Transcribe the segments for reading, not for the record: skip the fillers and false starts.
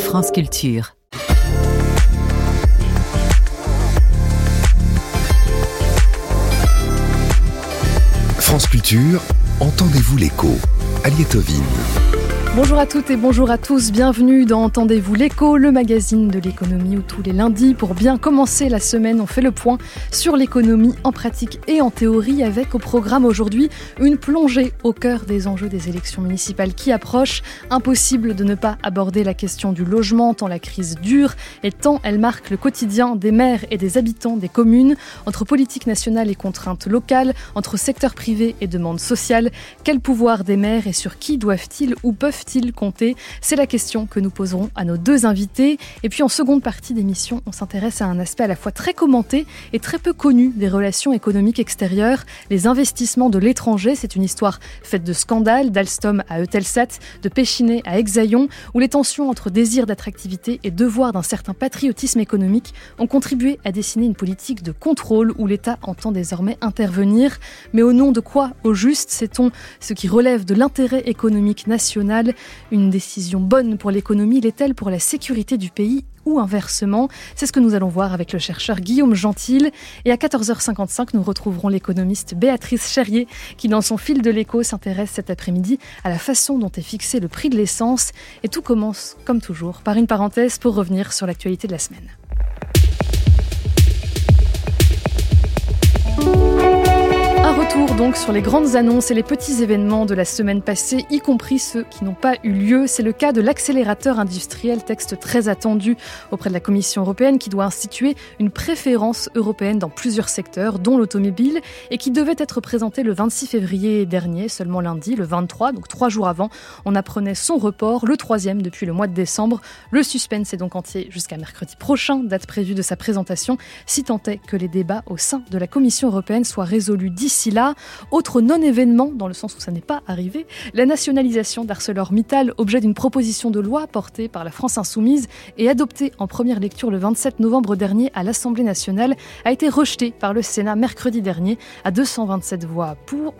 France Culture. France Culture, entendez-vous l'écho? Aliette Ovine. Bonjour à toutes et bonjour à tous, bienvenue dans Entendez-vous l'écho, le magazine de l'économie où tous les lundis, pour bien commencer la semaine, on fait le point sur l'économie en pratique et en théorie avec au programme aujourd'hui une plongée au cœur des enjeux des élections municipales qui approchent. Impossible de ne pas aborder la question du logement tant la crise dure et tant elle marque le quotidien des maires et des habitants des communes. Entre politique nationale et contraintes locales, entre secteur privé et demande sociale, quel pouvoir des maires et sur qui doivent-ils ou peuvent-ils compter? C'est la question que nous poserons à nos deux invités. Et puis en seconde partie d'émission, on s'intéresse à un aspect à la fois très commenté et très peu connu des relations économiques extérieures, les investissements de l'étranger. C'est une histoire faite de scandales, d'Alstom à Eutelsat, de Pechiney à Exaïon, où les tensions entre désir d'attractivité et devoir d'un certain patriotisme économique ont contribué à dessiner une politique de contrôle où l'État entend désormais intervenir. Mais au nom de quoi, au juste, sait-on ce qui relève de l'intérêt économique national? Une décision bonne pour l'économie l'est-elle pour la sécurité du pays ou inversement? C'est ce que nous allons voir avec le chercheur Guillaume Gentil. Et à 14h55, nous retrouverons l'économiste Béatrice Cherrier qui, dans son fil de l'écho, s'intéresse cet après-midi à la façon dont est fixé le prix de l'essence. Et tout commence, comme toujours, par une parenthèse pour revenir sur l'actualité de la semaine. Un retour donc sur les grandes annonces et les petits événements de la semaine passée, y compris ceux qui n'ont pas eu lieu. C'est le cas de l'accélérateur industriel, texte très attendu auprès de la Commission européenne qui doit instituer une préférence européenne dans plusieurs secteurs, dont l'automobile, et qui devait être présenté le 26 février dernier, seulement lundi, le 23, donc 3 jours avant. On apprenait son report, le 3e depuis le mois de décembre. Le suspense est donc entier jusqu'à mercredi prochain, date prévue de sa présentation, si tant est que les débats au sein de la Commission européenne soient résolus d'ici là. Autre non-événement, dans le sens où ça n'est pas arrivé, la nationalisation d'ArcelorMittal, objet d'une proposition de loi portée par la France Insoumise et adoptée en première lecture le 27 novembre dernier à l'Assemblée nationale, a été rejetée par le Sénat mercredi dernier à 227 voix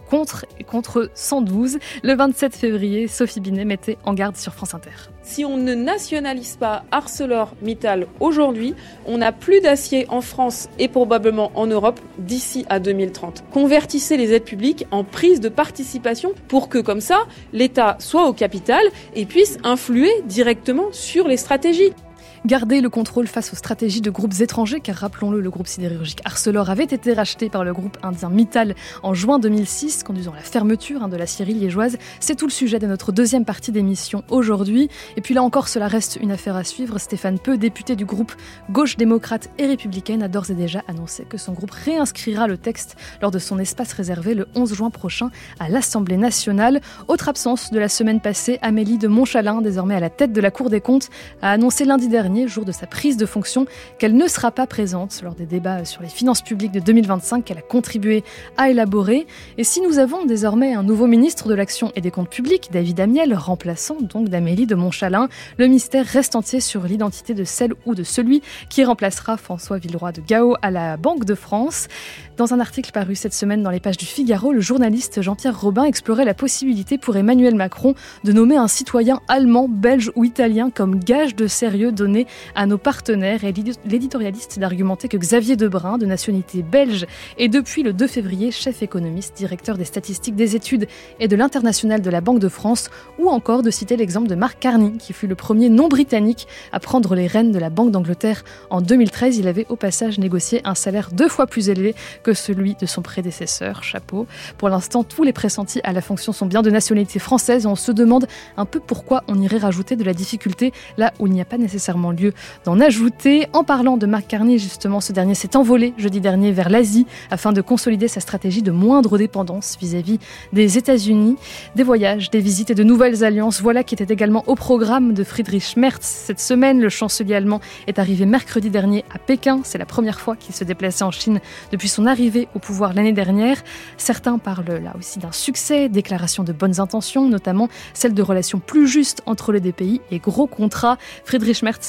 contre 112. Le 27 février, Sophie Binet mettait en garde sur France Inter. Si on ne nationalise pas ArcelorMittal aujourd'hui, on n'a plus d'acier en France et probablement en Europe d'ici à 2030. Convertissez les aides publiques en prise de participation pour que, comme ça, l'État soit au capital et puisse influer directement sur les stratégies. Garder le contrôle face aux stratégies de groupes étrangers, car rappelons-le, le groupe sidérurgique Arcelor avait été racheté par le groupe indien Mittal en juin 2006, conduisant à la fermeture de l'aciérie liégeoise. C'est tout le sujet de notre deuxième partie d'émission aujourd'hui. Et puis là encore, cela reste une affaire à suivre. Stéphane Peu, député du groupe Gauche démocrate et républicaine, a d'ores et déjà annoncé que son groupe réinscrira le texte lors de son espace réservé le 11 juin prochain à l'Assemblée nationale. Autre absence de la semaine passée, Amélie de Montchalin, désormais à la tête de la Cour des comptes, a annoncé lundi dernier, jour de sa prise de fonction, qu'elle ne sera pas présente lors des débats sur les finances publiques de 2025 qu'elle a contribué à élaborer. Et si nous avons désormais un nouveau ministre de l'Action et des Comptes publics, David Amiel, remplaçant donc d'Amélie de Montchalin, le mystère reste entier sur l'identité de celle ou de celui qui remplacera François Villeroy de Gao à la Banque de France. Dans un article paru cette semaine dans les pages du Figaro, le journaliste Jean-Pierre Robin explorait la possibilité pour Emmanuel Macron de nommer un citoyen allemand, belge ou italien comme gage de sérieux donné à nos partenaires, et l'éditorialiste d'argumenter que Xavier Debrun, de nationalité belge, est depuis le 2 février chef économiste, directeur des statistiques des études et de l'international de la Banque de France, ou encore de citer l'exemple de Mark Carney, qui fut le premier non-britannique à prendre les rênes de la Banque d'Angleterre en 2013. Il avait au passage négocié un salaire 2 fois plus élevé que celui de son prédécesseur. Chapeau. Pour l'instant, tous les pressentis à la fonction sont bien de nationalité française et on se demande un peu pourquoi on irait rajouter de la difficulté là où il n'y a pas nécessairement lieu d'en ajouter. En parlant de Mark Carney, justement, ce dernier s'est envolé jeudi dernier vers l'Asie afin de consolider sa stratégie de moindre dépendance vis-à-vis des États-Unis. Des voyages, des visites et de nouvelles alliances, voilà qui était également au programme de Friedrich Merz. Cette semaine, le chancelier allemand est arrivé mercredi dernier à Pékin. C'est la première fois qu'il se déplaçait en Chine depuis son arrivée au pouvoir l'année dernière. Certains parlent là aussi d'un succès, déclaration de bonnes intentions, notamment celle de relations plus justes entre les deux pays et gros contrats. Friedrich Merz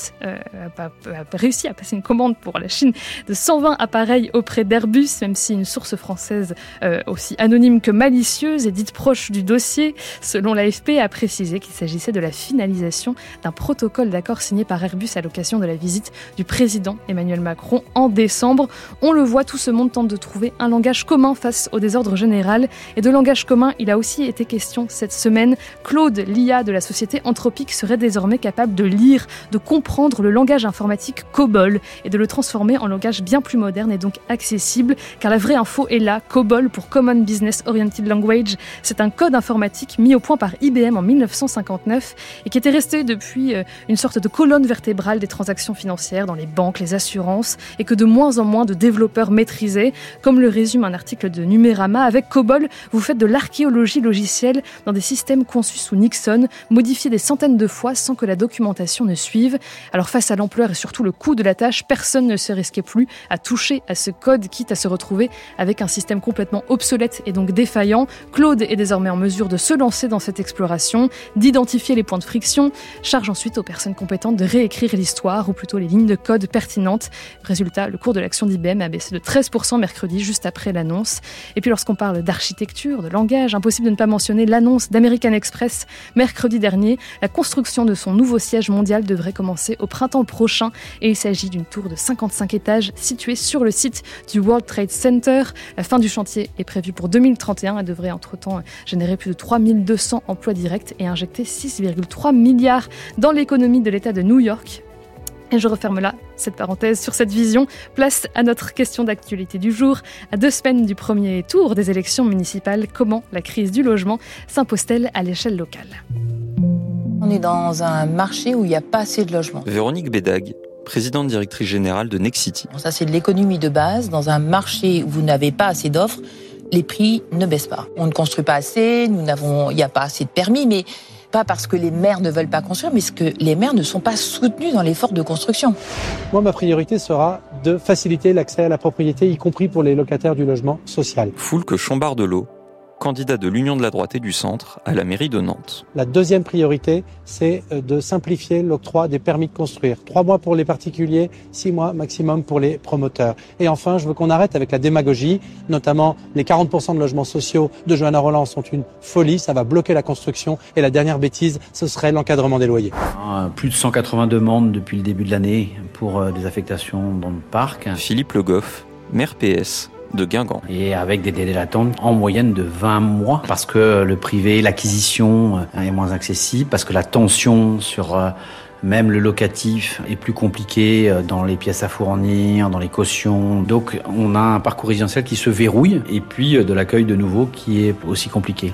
Philips a réussi à passer une commande pour la Chine de 120 appareils auprès d'Airbus, même si une source française aussi anonyme que malicieuse et dite proche du dossier, selon l'AFP, a précisé qu'il s'agissait de la finalisation d'un protocole d'accord signé par Airbus à l'occasion de la visite du président Emmanuel Macron en décembre. On le voit, tout ce monde tente de trouver un langage commun face au désordre général. Et de langage commun, il a aussi été question cette semaine. Claude, l'IA de la société Anthropic, serait désormais capable de lire, de comprendre le langage informatique COBOL et de le transformer en langage bien plus moderne et donc accessible. Car la vraie info est là, COBOL pour Common Business Oriented Language. C'est un code informatique mis au point par IBM en 1959 et qui était resté depuis une sorte de colonne vertébrale des transactions financières dans les banques, les assurances et que de moins en moins de développeurs maîtrisaient. Comme le résume un article de Numérama, avec COBOL, vous faites de l'archéologie logicielle dans des systèmes conçus sous Nixon, modifiés des centaines de fois sans que la documentation ne suive. Alors face à l'ampleur et surtout le coût de la tâche, personne ne se risquait plus à toucher à ce code, quitte à se retrouver avec un système complètement obsolète et donc défaillant. Claude est désormais en mesure de se lancer dans cette exploration, d'identifier les points de friction, charge ensuite aux personnes compétentes de réécrire l'histoire, ou plutôt les lignes de code pertinentes. Résultat, le cours de l'action d'IBM a baissé de 13% mercredi, juste après l'annonce. Et puis lorsqu'on parle d'architecture, de langage, impossible de ne pas mentionner l'annonce d'American Express mercredi dernier. La construction de son nouveau siège mondial devrait commencer au printemps prochain et il s'agit d'une tour de 55 étages située sur le site du World Trade Center. La fin du chantier est prévue pour 2031. Elle devrait entre-temps générer plus de 3200 emplois directs et injecter 6,3 milliards dans l'économie de l'État de New York. Et je referme là cette parenthèse sur cette vision. Place à notre question d'actualité du jour. À 2 semaines du premier tour des élections municipales, comment la crise du logement s'impose-t-elle à l'échelle locale ? On est dans un marché où il n'y a pas assez de logements. Véronique Bédag, présidente directrice générale de Nexity. Ça, c'est de l'économie de base. Dans un marché où vous n'avez pas assez d'offres, les prix ne baissent pas. On ne construit pas assez, il n'y a pas assez de permis, mais pas parce que les maires ne veulent pas construire, mais parce que les maires ne sont pas soutenus dans l'effort de construction. Moi, ma priorité sera de faciliter l'accès à la propriété, y compris pour les locataires du logement social. Foulque Chambard-Delot, candidat de l'Union de la droite et du centre à la mairie de Nantes. La deuxième priorité, c'est de simplifier l'octroi des permis de construire. 3 mois pour les particuliers, 6 mois maximum pour les promoteurs. Et enfin, je veux qu'on arrête avec la démagogie, notamment les 40% de logements sociaux de Johanna Rolland sont une folie, ça va bloquer la construction. Et la dernière bêtise, ce serait l'encadrement des loyers. Plus de 180 demandes depuis le début de l'année pour des affectations dans le parc. Philippe Le Goff, maire PS de Guingamp. Et avec des délais d'attente en moyenne de 20 mois, parce que le privé, l'acquisition est moins accessible, parce que la tension sur même le locatif est plus compliqué dans les pièces à fournir, dans les cautions. Donc on a un parcours résidentiel qui se verrouille, et puis de l'accueil de nouveau qui est aussi compliqué.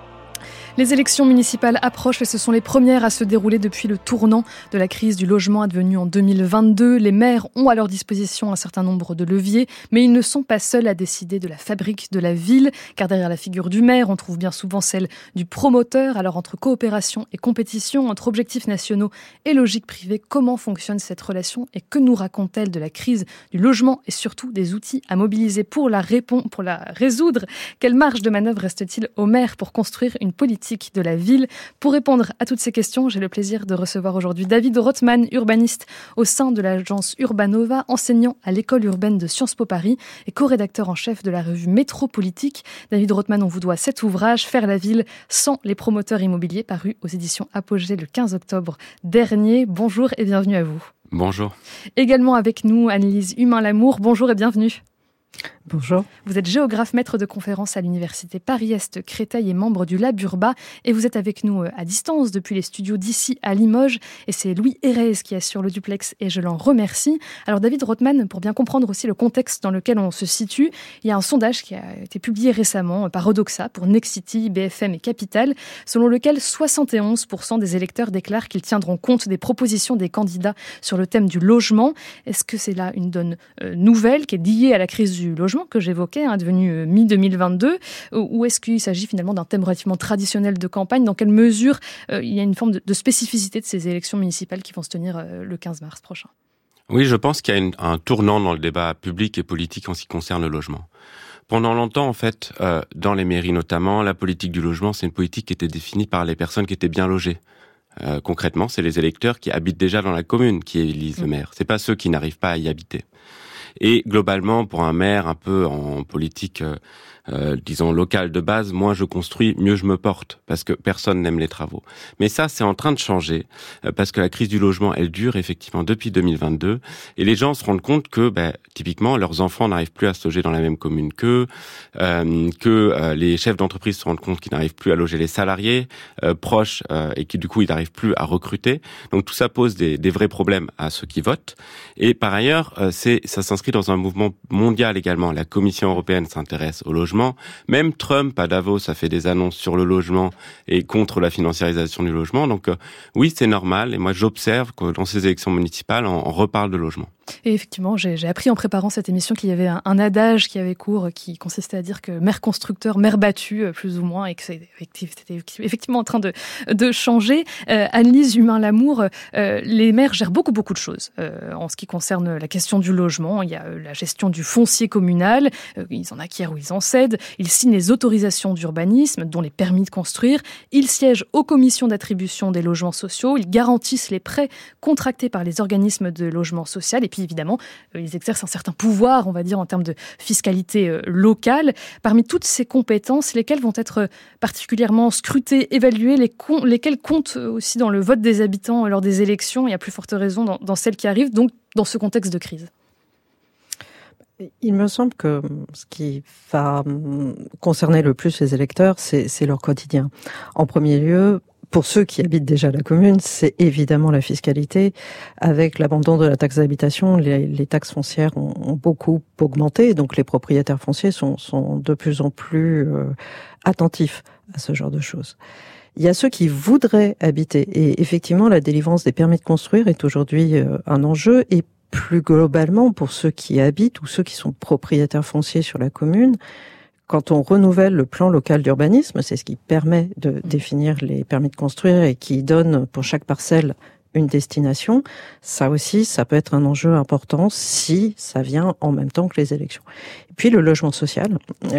Les élections municipales approchent et ce sont les premières à se dérouler depuis le tournant de la crise du logement advenue en 2022. Les maires ont à leur disposition un certain nombre de leviers, mais ils ne sont pas seuls à décider de la fabrique de la ville, car derrière la figure du maire, on trouve bien souvent celle du promoteur. Alors entre coopération et compétition, entre objectifs nationaux et logique privée, comment fonctionne cette relation et que nous raconte-t-elle de la crise du logement et surtout des outils à mobiliser pour la résoudre? Quelle marge de manœuvre reste-t-il aux maires pour construire une politique de la ville? Pour répondre à toutes ces questions, j'ai le plaisir de recevoir aujourd'hui David Rothman, urbaniste au sein de l'agence Urbanova, enseignant à l'école urbaine de Sciences Po Paris et co-rédacteur en chef de la revue Métropolitique. David Rothman, on vous doit cet ouvrage, Faire la ville sans les promoteurs immobiliers, paru aux éditions Apogée le 15 octobre dernier. Bonjour et bienvenue à vous. Bonjour. Également avec nous, Annelise Humain-Lamour. Bonjour et bienvenue. Bonjour. Vous êtes géographe, maître de conférences à l'université Paris-Est Créteil et membre du Lab Urba. Et vous êtes avec nous à distance depuis les studios d'ici à Limoges. Et c'est Louis Hérez qui assure le duplex et je l'en remercie. Alors David Rothman, pour bien comprendre aussi le contexte dans lequel on se situe, il y a un sondage qui a été publié récemment par Odoxa pour Nexity, BFM et Capital, selon lequel 71% des électeurs déclarent qu'ils tiendront compte des propositions des candidats sur le thème du logement. Est-ce que c'est là une donne nouvelle qui est liée à la crise du logement que j'évoquais, devenu mi-2022, ou est-ce qu'il s'agit finalement d'un thème relativement traditionnel de campagne? Dans quelle mesure il y a une forme de spécificité de ces élections municipales qui vont se tenir le 15 mars prochain? Oui, je pense qu'il y a un tournant dans le débat public et politique en ce qui concerne le logement. Pendant longtemps, en fait, dans les mairies notamment, la politique du logement, c'est une politique qui était définie par les personnes qui étaient bien logées. Concrètement, c'est les électeurs qui habitent déjà dans la commune qui élisent le maire. C'est pas ceux qui n'arrivent pas à y habiter. Et globalement, pour un maire un peu en politique, disons locale de base, moins je construis, mieux je me porte, parce que personne n'aime les travaux. Mais ça, c'est en train de changer, parce que la crise du logement, elle dure effectivement depuis 2022, et les gens se rendent compte que, typiquement, leurs enfants n'arrivent plus à se loger dans la même commune qu'eux, que les chefs d'entreprise se rendent compte qu'ils n'arrivent plus à loger les salariés proches, et qui du coup, ils n'arrivent plus à recruter. Donc tout ça pose des vrais problèmes à ceux qui votent. Et par ailleurs, ça s'inscrit dans un mouvement mondial également. La Commission européenne s'intéresse au logement. Même Trump, à Davos, a fait des annonces sur le logement et contre la financiarisation du logement. Donc oui, c'est normal. Et moi, j'observe que dans ces élections municipales, on reparle de logement. Et effectivement, j'ai appris en préparant cette émission qu'il y avait un adage qui avait cours qui consistait à dire que maire constructeur, maire battu, plus ou moins, et que c'était effectivement en train de changer. Anne-Lise Humain-Lamour, les maires gèrent beaucoup de choses en ce qui concerne la question du logement. Il y a la gestion du foncier communal, ils en acquièrent ou ils en cèdent, ils signent les autorisations d'urbanisme, dont les permis de construire, ils siègent aux commissions d'attribution des logements sociaux, ils garantissent les prêts contractés par les organismes de logement social, et puis évidemment, ils exercent un certain pouvoir, on va dire, en termes de fiscalité locale. Parmi toutes ces compétences, lesquelles vont être particulièrement scrutées, évaluées, lesquelles comptent aussi dans le vote des habitants lors des élections, et à plus forte raison dans celles qui arrivent, donc dans ce contexte de crise? Il me semble que ce qui va concerner le plus les électeurs, c'est leur quotidien. En premier lieu, pour ceux qui habitent déjà la commune, c'est évidemment la fiscalité. Avec l'abandon de la taxe d'habitation, les taxes foncières ont beaucoup augmenté, donc les propriétaires fonciers sont de plus en plus attentifs à ce genre de choses. Il y a ceux qui voudraient habiter, et effectivement, la délivrance des permis de construire est aujourd'hui un enjeu, et plus globalement, pour ceux qui habitent ou ceux qui sont propriétaires fonciers sur la commune, quand on renouvelle le plan local d'urbanisme, c'est ce qui permet de définir les permis de construire et qui donne pour chaque parcelle une destination, ça aussi, ça peut être un enjeu important si ça vient en même temps que les élections. Et puis le logement social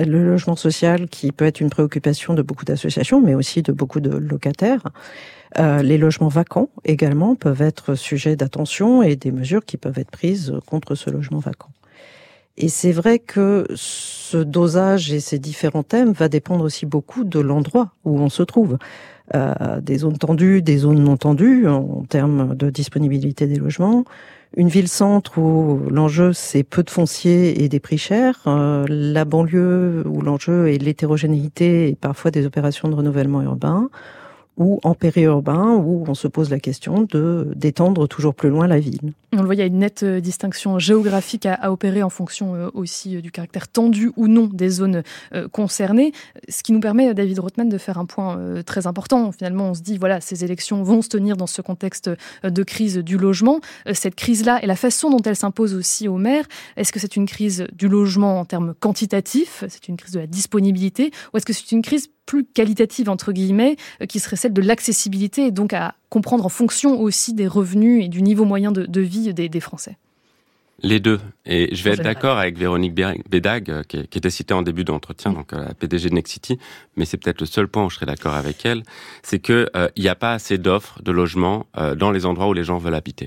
qui peut être une préoccupation de beaucoup d'associations, mais aussi de beaucoup de locataires. Les logements vacants également peuvent être sujets d'attention et des mesures qui peuvent être prises contre ce logement vacant. Et c'est vrai que ce dosage et ces différents thèmes va dépendre aussi beaucoup de l'endroit où on se trouve. Des zones tendues, des zones non tendues en termes de disponibilité des logements. Une ville-centre où l'enjeu c'est peu de foncier et des prix chers. La banlieue où l'enjeu est l'hétérogénéité et parfois des opérations de renouvellement urbain. Ou en périurbain, où on se pose la question d'étendre toujours plus loin la ville. On le voit, il y a une nette distinction géographique à opérer en fonction aussi du caractère tendu ou non des zones concernées. Ce qui nous permet, David Rothman, de faire un point très important. Finalement, on se dit, voilà, ces élections vont se tenir dans ce contexte de crise du logement. Cette crise-là et la façon dont elle s'impose aussi aux maires, est-ce que c'est une crise du logement en termes quantitatifs, c'est une crise de la disponibilité, ou est-ce que c'est une crise plus qualitative, entre guillemets, qui serait celle de l'accessibilité et donc à comprendre en fonction aussi des revenus et du niveau moyen de vie des Français? Les deux. Et je vais être d'accord avec Véronique Bédag, qui était citée en début d'entretien, donc la PDG de Nexity, mais c'est peut-être le seul point où je serais d'accord avec elle, c'est que il n'y a pas assez d'offres de logements dans les endroits où les gens veulent habiter.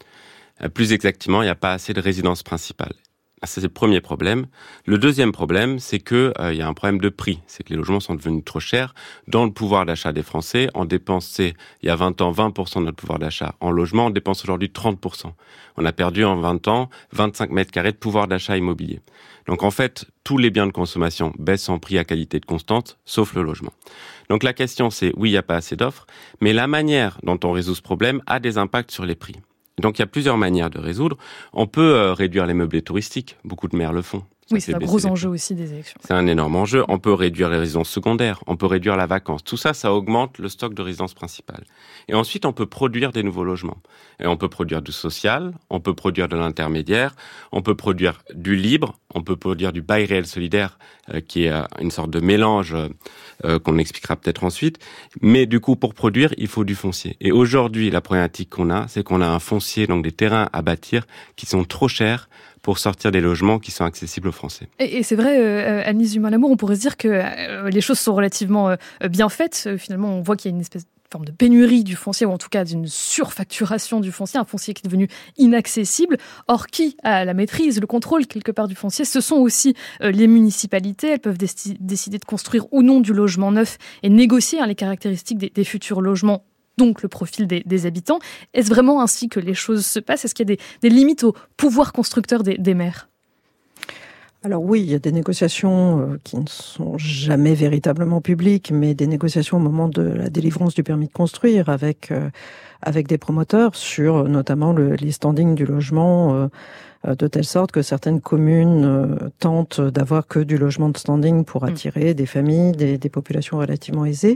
Plus exactement, il n'y a pas assez de résidences principales. Ça, c'est le premier problème. Le deuxième problème, c'est que il y a un problème de prix. C'est que les logements sont devenus trop chers. Dans le pouvoir d'achat des Français, on dépensait, il y a 20 ans, 20% de notre pouvoir d'achat. En logement, on dépense aujourd'hui 30%. On a perdu en 20 ans 25 mètres carrés de pouvoir d'achat immobilier. Donc en fait, tous les biens de consommation baissent en prix à qualité de constante, sauf le logement. Donc la question, c'est, oui, il n'y a pas assez d'offres, mais la manière dont on résout ce problème a des impacts sur les prix. Donc il y a plusieurs manières de résoudre. On peut réduire les meublés touristiques. Beaucoup de maires le font. Oui, c'est un gros enjeu aussi des élections. C'est un énorme enjeu. On peut réduire les résidences secondaires. On peut réduire la vacance. Tout ça, ça augmente le stock de résidences principales. Et ensuite, on peut produire des nouveaux logements. Et on peut produire du social, on peut produire de l'intermédiaire, on peut produire du libre, on peut produire du bail réel solidaire, qui est une sorte de mélange qu'on expliquera peut-être ensuite. Mais du coup, pour produire, il faut du foncier. Et aujourd'hui, la problématique qu'on a, c'est qu'on a un foncier, donc des terrains à bâtir, qui sont trop chers pour sortir des logements qui sont accessibles aux Français. Et c'est vrai, Anne-Lise Humain-Lamour, on pourrait se dire que les choses sont relativement bien faites. Finalement, on voit qu'il y a une espèce forme de pénurie du foncier, ou en tout cas d'une surfacturation du foncier, un foncier qui est devenu inaccessible. Or, qui a la maîtrise, le contrôle quelque part du foncier? Ce sont aussi les municipalités. Elles peuvent décider de construire ou non du logement neuf et négocier les caractéristiques des futurs logements, donc le profil des habitants. Est-ce vraiment ainsi que les choses se passent? Est-ce qu'il y a des limites au pouvoir constructeur des maires? Alors oui, il y a des négociations qui ne sont jamais véritablement publiques, mais des négociations au moment de la délivrance du permis de construire avec des promoteurs sur notamment les standings du logement, de telle sorte que certaines communes tentent d'avoir que du logement de standing pour attirer des familles, des populations relativement aisées.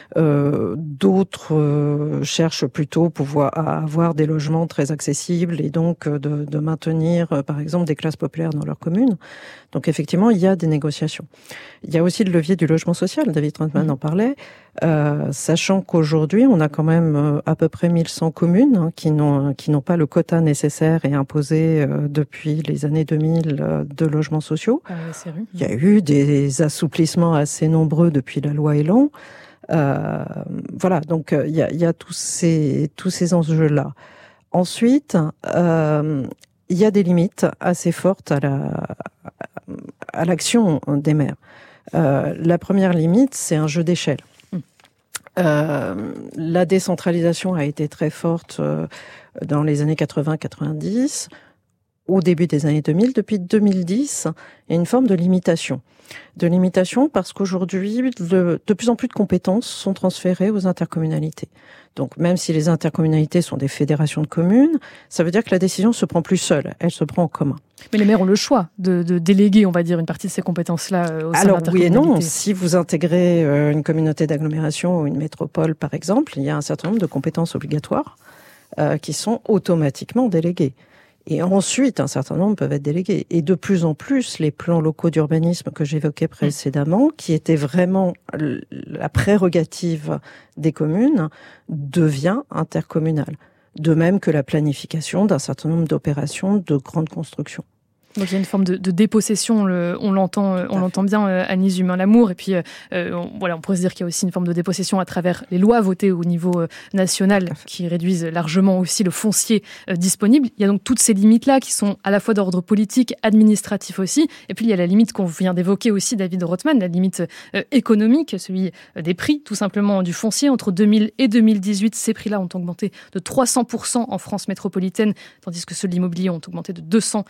D'autres cherchent plutôt à avoir des logements très accessibles et donc de maintenir, par exemple, des classes populaires dans leur commune. Donc effectivement, il y a des négociations. Il y a aussi le levier du logement social, David Rothman en parlait, sachant qu'aujourd'hui, on a quand même à peu près 1100 communes qui n'ont pas le quota nécessaire et imposé depuis les années 2000 de logements sociaux. Il y a eu des assouplissements assez nombreux depuis la loi Elan. Voilà, donc il y a tous ces enjeux-là. Ensuite, il y a des limites assez fortes à l'action des maires. La première limite, c'est un jeu d'échelle. La décentralisation a été très forte dans les années 80-90, au début des années 2000. Depuis 2010, il y a une forme de limitation. De limitation parce qu'aujourd'hui, de plus en plus de compétences sont transférées aux intercommunalités. Donc, même si les intercommunalités sont des fédérations de communes, ça veut dire que la décision se prend plus seule, elle se prend en commun. Mais les maires ont le choix de déléguer, on va dire, une partie de ces compétences-là au sein de l'intercommunalité. Alors oui et non, si vous intégrez une communauté d'agglomération ou une métropole, par exemple, il y a un certain nombre de compétences obligatoires qui sont automatiquement déléguées. Et ensuite, un certain nombre peuvent être délégués. Et de plus en plus, les plans locaux d'urbanisme que j'évoquais précédemment, qui étaient vraiment la prérogative des communes, devient intercommunal. De même que la planification d'un certain nombre d'opérations de grande construction. Donc il y a une forme de dépossession, on l'entend bien, Agnès Zumain-Lamour, et puis on pourrait se dire qu'il y a aussi une forme de dépossession à travers les lois votées au niveau national qui réduisent largement aussi le foncier disponible. Il y a donc toutes ces limites-là qui sont à la fois d'ordre politique, administratif aussi, et puis il y a la limite qu'on vient d'évoquer aussi, David Rothman, la limite économique, celui des prix tout simplement du foncier. Entre 2000 et 2018, ces prix-là ont augmenté de 300% en France métropolitaine, tandis que ceux de l'immobilier ont augmenté de 215%.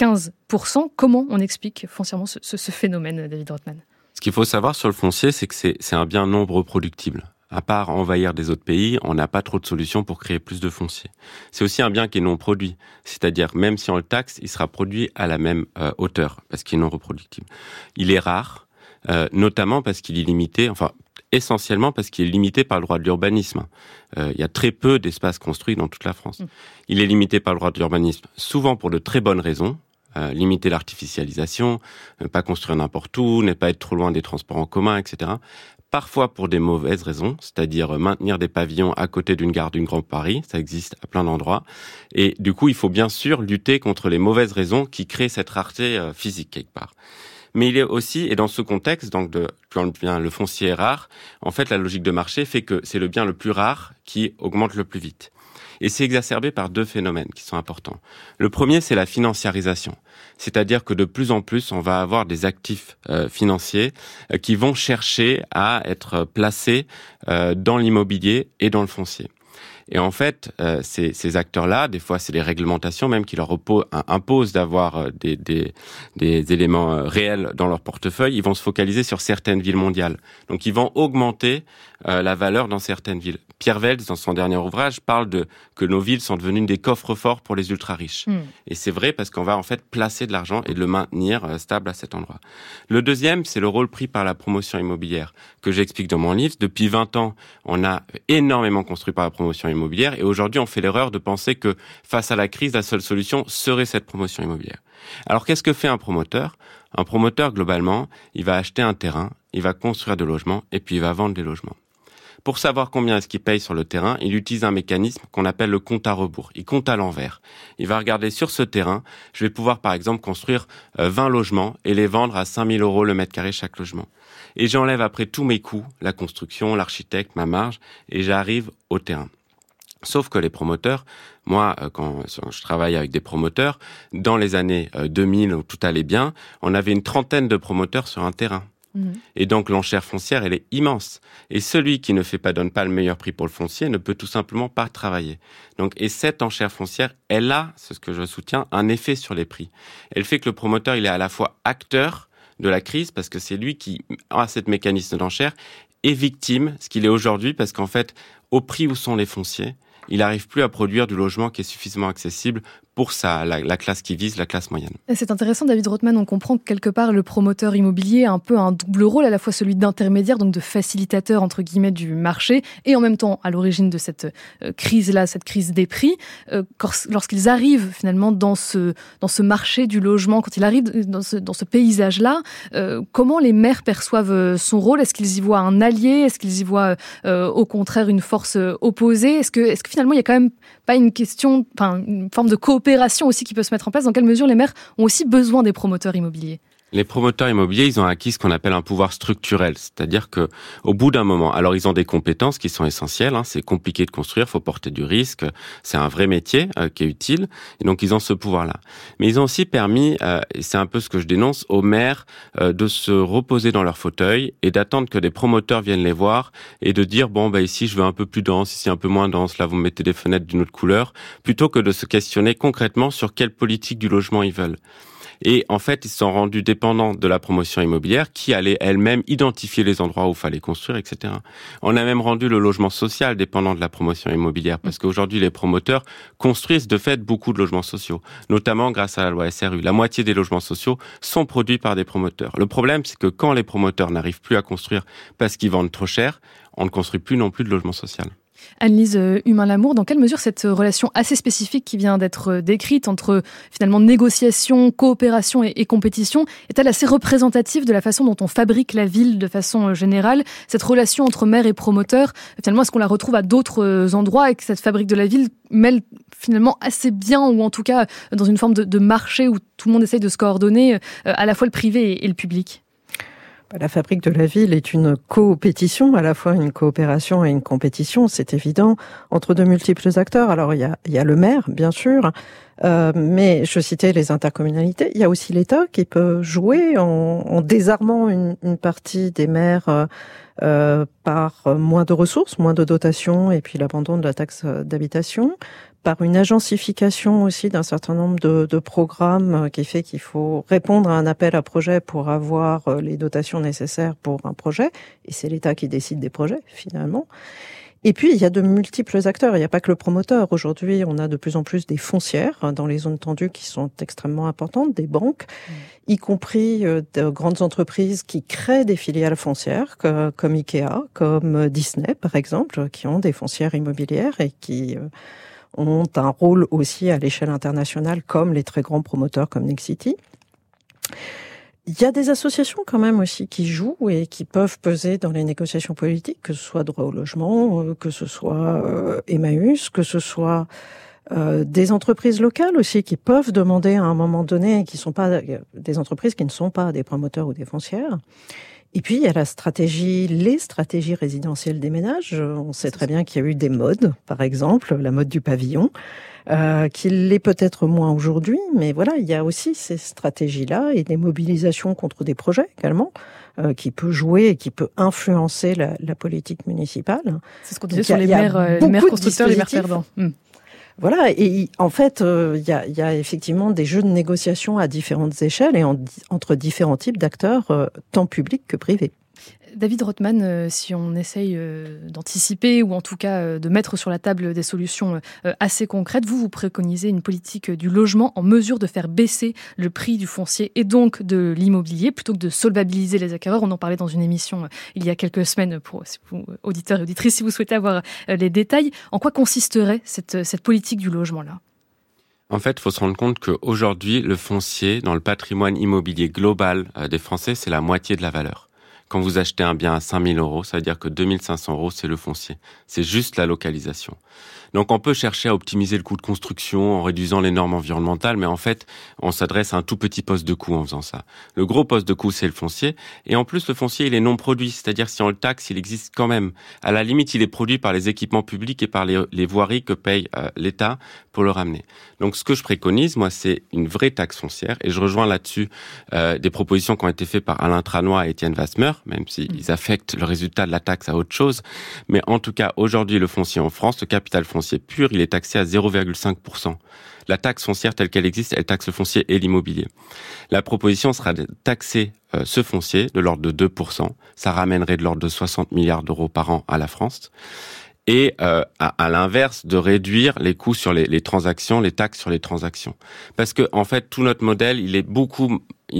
Comment on explique foncièrement ce phénomène, David Rothman? Ce qu'il faut savoir sur le foncier, c'est que c'est un bien non reproductible. À part envahir des autres pays, on n'a pas trop de solutions pour créer plus de foncier. C'est aussi un bien qui est non produit. C'est-à-dire, même si on le taxe, il sera produit à la même hauteur, parce qu'il est non reproductible. Il est rare, notamment parce qu'il est limité, essentiellement parce qu'il est limité par le droit de l'urbanisme. Il y a très peu d'espaces construits dans toute la France. Il est limité par le droit de l'urbanisme, souvent pour de très bonnes raisons. Limiter l'artificialisation, ne pas construire n'importe où, ne pas être trop loin des transports en commun, etc. Parfois pour des mauvaises raisons, c'est-à-dire maintenir des pavillons à côté d'une gare du Grand Paris, ça existe à plein d'endroits. Et du coup, il faut bien sûr lutter contre les mauvaises raisons qui créent cette rareté physique quelque part. Mais il est aussi, et dans ce contexte, donc quand le foncier est rare, en fait, la logique de marché fait que c'est le bien le plus rare qui augmente le plus vite. Et c'est exacerbé par deux phénomènes qui sont importants. Le premier, c'est la financiarisation. C'est-à-dire que de plus en plus, on va avoir des actifs financiers qui vont chercher à être placés dans l'immobilier et dans le foncier. Et en fait, ces acteurs-là, des fois, c'est les réglementations même qui leur imposent d'avoir des éléments réels dans leur portefeuille. Ils vont se focaliser sur certaines villes mondiales. Donc, ils vont augmenter la valeur dans certaines villes. Pierre Veltz, dans son dernier ouvrage, parle que nos villes sont devenues des coffres-forts pour les ultra-riches. Et c'est vrai parce qu'on va en fait placer de l'argent et le maintenir stable à cet endroit. Le deuxième, c'est le rôle pris par la promotion immobilière que j'explique dans mon livre. Depuis 20 ans, on a énormément construit par la promotion immobilière et aujourd'hui, on fait l'erreur de penser que face à la crise, la seule solution serait cette promotion immobilière. Alors, qu'est-ce que fait un promoteur ? Un promoteur, globalement, il va acheter un terrain, il va construire des logements et puis il va vendre des logements. Pour savoir combien est-ce qu'il paye sur le terrain, il utilise un mécanisme qu'on appelle le compte à rebours. Il compte à l'envers. Il va regarder sur ce terrain, je vais pouvoir par exemple construire 20 logements et les vendre à 5 000 € le mètre carré chaque logement. Et j'enlève après tous mes coûts, la construction, l'architecte, ma marge, et j'arrive au terrain. Sauf que les promoteurs, moi, quand je travaille avec des promoteurs, dans les années 2000 où tout allait bien, on avait une trentaine de promoteurs sur un terrain. Et donc l'enchère foncière, elle est immense. Et celui qui ne donne pas le meilleur prix pour le foncier ne peut tout simplement pas travailler. Donc, et cette enchère foncière, elle a, c'est ce que je soutiens, un effet sur les prix. Elle fait que le promoteur, il est à la fois acteur de la crise, parce que c'est lui qui a cette mécanisme d'enchère, et victime, ce qu'il est aujourd'hui, parce qu'en fait, au prix où sont les fonciers, il n'arrive plus à produire du logement qui est suffisamment accessible pour la classe qui vise, la classe moyenne. C'est intéressant, David Rothman, on comprend que quelque part le promoteur immobilier a un peu un double rôle, à la fois celui d'intermédiaire, donc de facilitateur entre guillemets du marché, et en même temps à l'origine de cette crise-là, cette crise des prix. Lorsqu'ils arrivent finalement dans ce marché du logement, quand ils arrivent dans ce paysage-là, comment les maires perçoivent son rôle? Est-ce qu'ils y voient un allié? Est-ce qu'ils y voient au contraire une force opposée? Est-ce que finalement il y a quand même pas une forme de coopération aussi qui peut se mettre en place? Dans quelle mesure les maires ont aussi besoin des promoteurs immobiliers? Les promoteurs immobiliers, ils ont acquis ce qu'on appelle un pouvoir structurel, c'est-à-dire que au bout d'un moment, alors ils ont des compétences qui sont essentielles, c'est compliqué de construire, faut porter du risque, c'est un vrai métier qui est utile, et donc ils ont ce pouvoir-là. Mais ils ont aussi permis, et c'est un peu ce que je dénonce, aux maires de se reposer dans leur fauteuil et d'attendre que des promoteurs viennent les voir et de dire ici je veux un peu plus dense, ici un peu moins dense, là vous me mettez des fenêtres d'une autre couleur, plutôt que de se questionner concrètement sur quelle politique du logement ils veulent. Et en fait, ils se sont rendus dépendants de la promotion immobilière qui allait elle-même identifier les endroits où il fallait construire, etc. On a même rendu le logement social dépendant de la promotion immobilière parce qu'aujourd'hui, les promoteurs construisent de fait beaucoup de logements sociaux, notamment grâce à la loi SRU. La moitié des logements sociaux sont produits par des promoteurs. Le problème, c'est que quand les promoteurs n'arrivent plus à construire parce qu'ils vendent trop cher, on ne construit plus non plus de logement social. Anne-Lise Humin-Lamour, dans quelle mesure cette relation assez spécifique qui vient d'être décrite entre finalement négociation, coopération et compétition est-elle assez représentative de la façon dont on fabrique la ville de façon générale? Cette relation entre maire et promoteur, finalement, est-ce qu'on la retrouve à d'autres endroits et que cette fabrique de la ville mêle finalement assez bien, ou en tout cas dans une forme de marché où tout le monde essaye de se coordonner, à la fois le privé et le public? La fabrique de la ville est une coopétition, à la fois une coopération et une compétition, c'est évident, entre de multiples acteurs. Alors il y a le maire, bien sûr, mais je citais les intercommunalités. Il y a aussi l'État qui peut jouer en désarmant une partie des maires par moins de ressources, moins de dotations et puis l'abandon de la taxe d'habitation, par une agencification aussi d'un certain nombre de programmes qui fait qu'il faut répondre à un appel à projet pour avoir les dotations nécessaires pour un projet. Et c'est l'État qui décide des projets, finalement. Et puis, il y a de multiples acteurs. Il n'y a pas que le promoteur. Aujourd'hui, on a de plus en plus des foncières dans les zones tendues qui sont extrêmement importantes, des banques, y compris de grandes entreprises qui créent des filiales foncières, comme Ikea, comme Disney, par exemple, qui ont des foncières immobilières et qui ont un rôle aussi à l'échelle internationale, comme les très grands promoteurs comme Nexity. Il y a des associations quand même aussi qui jouent et qui peuvent peser dans les négociations politiques, que ce soit Droit au logement, que ce soit Emmaüs, que ce soit des entreprises locales aussi qui peuvent demander à un moment donné, qui sont pas des entreprises qui ne sont pas des promoteurs ou des foncières. Et puis, il y a les stratégies résidentielles des ménages. On sait très bien qu'il y a eu des modes, par exemple, la mode du pavillon, qui l'est peut-être moins aujourd'hui, mais voilà, il y a aussi ces stratégies-là et des mobilisations contre des projets également, qui peut jouer et qui peut influencer la politique municipale. C'est ce qu'on disait sur les maires constructeurs, les maires perdants. Voilà, et en fait, il y a effectivement des jeux de négociation à différentes échelles et entre différents types d'acteurs, tant publics que privés. David Rothman, si on essaye d'anticiper ou en tout cas de mettre sur la table des solutions assez concrètes, vous préconisez une politique du logement en mesure de faire baisser le prix du foncier et donc de l'immobilier plutôt que de solvabiliser les acquéreurs. On en parlait dans une émission il y a quelques semaines pour vous, auditeurs et auditrices, si vous souhaitez avoir les détails. En quoi consisterait cette politique du logement-là ? En fait, il faut se rendre compte qu'aujourd'hui, le foncier, dans le patrimoine immobilier global des Français, c'est la moitié de la valeur. Quand vous achetez un bien à 5 000 €, ça veut dire que 2 500 €, c'est le foncier. C'est juste la localisation. Donc on peut chercher à optimiser le coût de construction en réduisant les normes environnementales, mais en fait, on s'adresse à un tout petit poste de coût en faisant ça. Le gros poste de coût, c'est le foncier. Et en plus, le foncier, il est non produit. C'est-à-dire, si on le taxe, il existe quand même. À la limite, il est produit par les équipements publics et par les voiries que paye l'État pour le ramener. Donc ce que je préconise, moi, c'est une vraie taxe foncière. Et je rejoins là-dessus des propositions qui ont été faites par Alain Tranois et Étienne Vasmer, même s'ils affectent le résultat de la taxe à autre chose. Mais en tout cas, aujourd'hui, le foncier en France, le capital foncier pur, il est taxé à 0,5%. La taxe foncière telle qu'elle existe, elle taxe le foncier et l'immobilier. La proposition sera de taxer ce foncier de l'ordre de 2%. Ça ramènerait de l'ordre de 60 milliards d'euros par an à la France. Et à l'inverse, de réduire les coûts sur les transactions, les taxes sur les transactions. Parce que en fait, tout notre modèle, il est beaucoup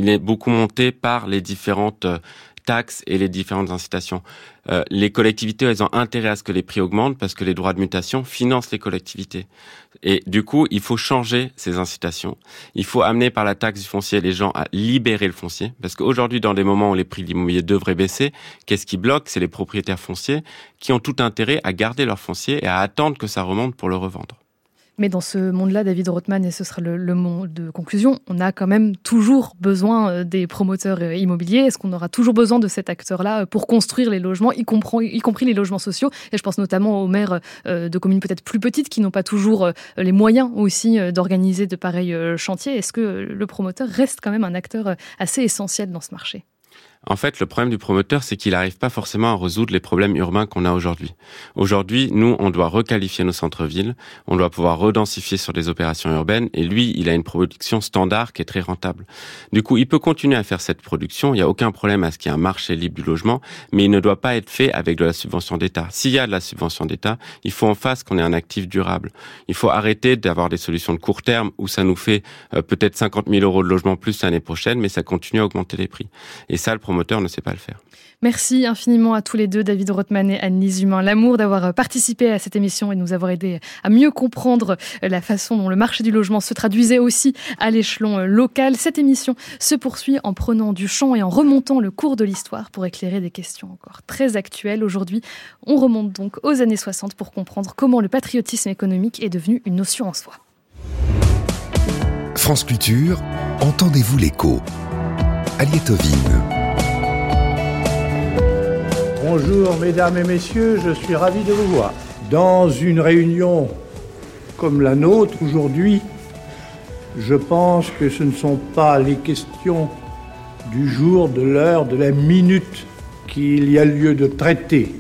monté par les différentes taxes et les différentes incitations. Les collectivités, elles ont intérêt à ce que les prix augmentent parce que les droits de mutation financent les collectivités. Et du coup, il faut changer ces incitations. Il faut amener par la taxe du foncier les gens à libérer le foncier. Parce qu'aujourd'hui, dans des moments où les prix de l'immobilier devraient baisser, qu'est-ce qui bloque ? C'est les propriétaires fonciers qui ont tout intérêt à garder leur foncier et à attendre que ça remonte pour le revendre. Mais dans ce monde-là, David Rothman, et ce sera le mot de conclusion, on a quand même toujours besoin des promoteurs immobiliers. Est-ce qu'on aura toujours besoin de cet acteur-là pour construire les logements, y compris les logements sociaux ? Et je pense notamment aux maires de communes peut-être plus petites qui n'ont pas toujours les moyens aussi d'organiser de pareils chantiers. Est-ce que le promoteur reste quand même un acteur assez essentiel dans ce marché ? En fait, le problème du promoteur, c'est qu'il n'arrive pas forcément à résoudre les problèmes urbains qu'on a aujourd'hui. Aujourd'hui, nous, on doit requalifier nos centres-villes, on doit pouvoir redensifier sur des opérations urbaines, et lui, il a une production standard qui est très rentable. Du coup, il peut continuer à faire cette production, il n'y a aucun problème à ce qu'il y ait un marché libre du logement, mais il ne doit pas être fait avec de la subvention d'État. S'il y a de la subvention d'État, il faut en face qu'on ait un actif durable. Il faut arrêter d'avoir des solutions de court terme où ça nous fait peut-être 50 000 € de logement plus l'année prochaine, mais ça continue à augmenter les prix. Et ça, le promoteur ne sait pas le faire. Merci infiniment à tous les deux, David Rothman et Anne-Lise Humain-Lamour, d'avoir participé à cette émission et de nous avoir aidé à mieux comprendre la façon dont le marché du logement se traduisait aussi à l'échelon local. Cette émission se poursuit en prenant du champ et en remontant le cours de l'histoire pour éclairer des questions encore très actuelles. Aujourd'hui, on remonte donc aux années 60 pour comprendre comment le patriotisme économique est devenu une notion en soi. France Culture, entendez-vous l'écho ? Aliette Ovine. Bonjour mesdames et messieurs, je suis ravi de vous voir. Dans une réunion comme la nôtre aujourd'hui, je pense que ce ne sont pas les questions du jour, de l'heure, de la minute qu'il y a lieu de traiter.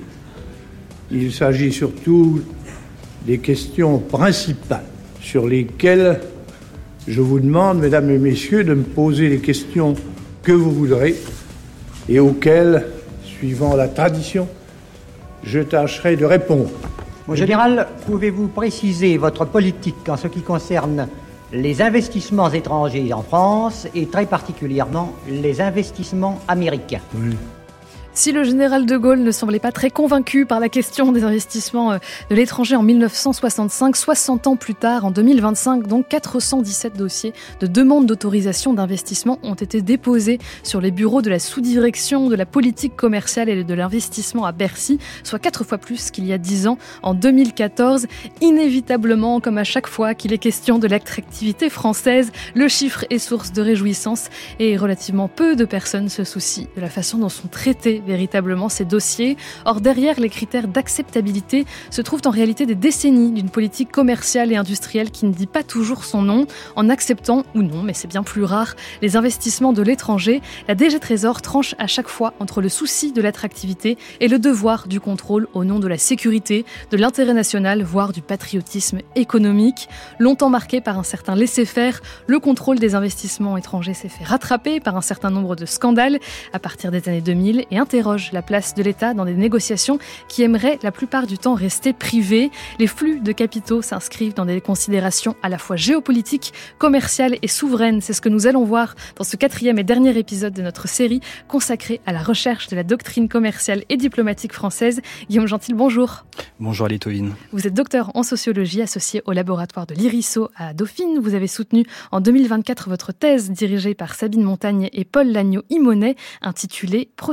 Il s'agit surtout des questions principales sur lesquelles je vous demande, mesdames et messieurs, de me poser les questions que vous voudrez et auxquelles, suivant la tradition, je tâcherai de répondre. Mon général, pouvez-vous préciser votre politique en ce qui concerne les investissements étrangers en France et très particulièrement les investissements américains ? Oui. Si le général de Gaulle ne semblait pas très convaincu par la question des investissements de l'étranger en 1965, 60 ans plus tard, en 2025, donc 417 dossiers de demande d'autorisation d'investissement ont été déposés sur les bureaux de la sous-direction de la politique commerciale et de l'investissement à Bercy, soit 4 fois plus qu'il y a 10 ans, en 2014. Inévitablement, comme à chaque fois qu'il est question de l'attractivité française, le chiffre est source de réjouissance et relativement peu de personnes se soucient de la façon dont sont traités véritablement ces dossiers. Or, derrière les critères d'acceptabilité se trouvent en réalité des décennies d'une politique commerciale et industrielle qui ne dit pas toujours son nom. En acceptant, ou non, mais c'est bien plus rare, les investissements de l'étranger, la DG Trésor tranche à chaque fois entre le souci de l'attractivité et le devoir du contrôle au nom de la sécurité, de l'intérêt national, voire du patriotisme économique. Longtemps marqué par un certain laisser-faire, le contrôle des investissements étrangers s'est fait rattraper par un certain nombre de scandales à partir des années 2000 et interroge la place de l'État dans des négociations qui aimeraient la plupart du temps rester privées. Les flux de capitaux s'inscrivent dans des considérations à la fois géopolitiques, commerciales et souveraines. C'est ce que nous allons voir dans ce 4e et dernier épisode de notre série consacrée à la recherche de la doctrine commerciale et diplomatique française. Guillaume Gentil, bonjour. Bonjour Aliette Ovine. Vous êtes docteur en sociologie associé au laboratoire de l'IRISO à Dauphine. Vous avez soutenu en 2024 votre thèse dirigée par Sabine Montagne et Paul Lagneau-Imonet intitulée « Protéger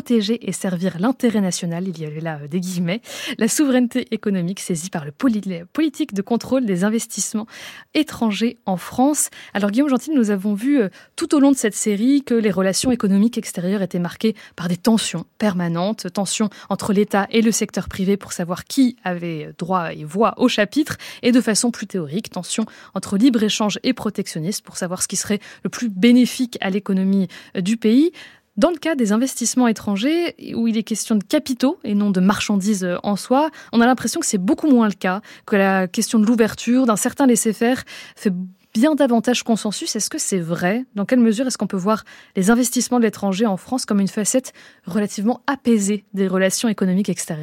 et servir l'intérêt national, il y avait là des guillemets, la souveraineté économique saisie par le politique de contrôle des investissements étrangers en France. Alors Guillaume Gentil, nous avons vu tout au long de cette série que les relations économiques extérieures étaient marquées par des tensions permanentes, tensions entre l'État et le secteur privé pour savoir qui avait droit et voix au chapitre, et de façon plus théorique, tensions entre libre-échange et protectionnisme pour savoir ce qui serait le plus bénéfique à l'économie du pays. Dans le cas des investissements étrangers, où il est question de capitaux et non de marchandises en soi, on a l'impression que c'est beaucoup moins le cas, que la question de l'ouverture, d'un certain laisser-faire, fait bien davantage consensus. Est-ce que c'est vrai ? Dans quelle mesure est-ce qu'on peut voir les investissements de l'étranger en France comme une facette relativement apaisée des relations économiques extérieures ?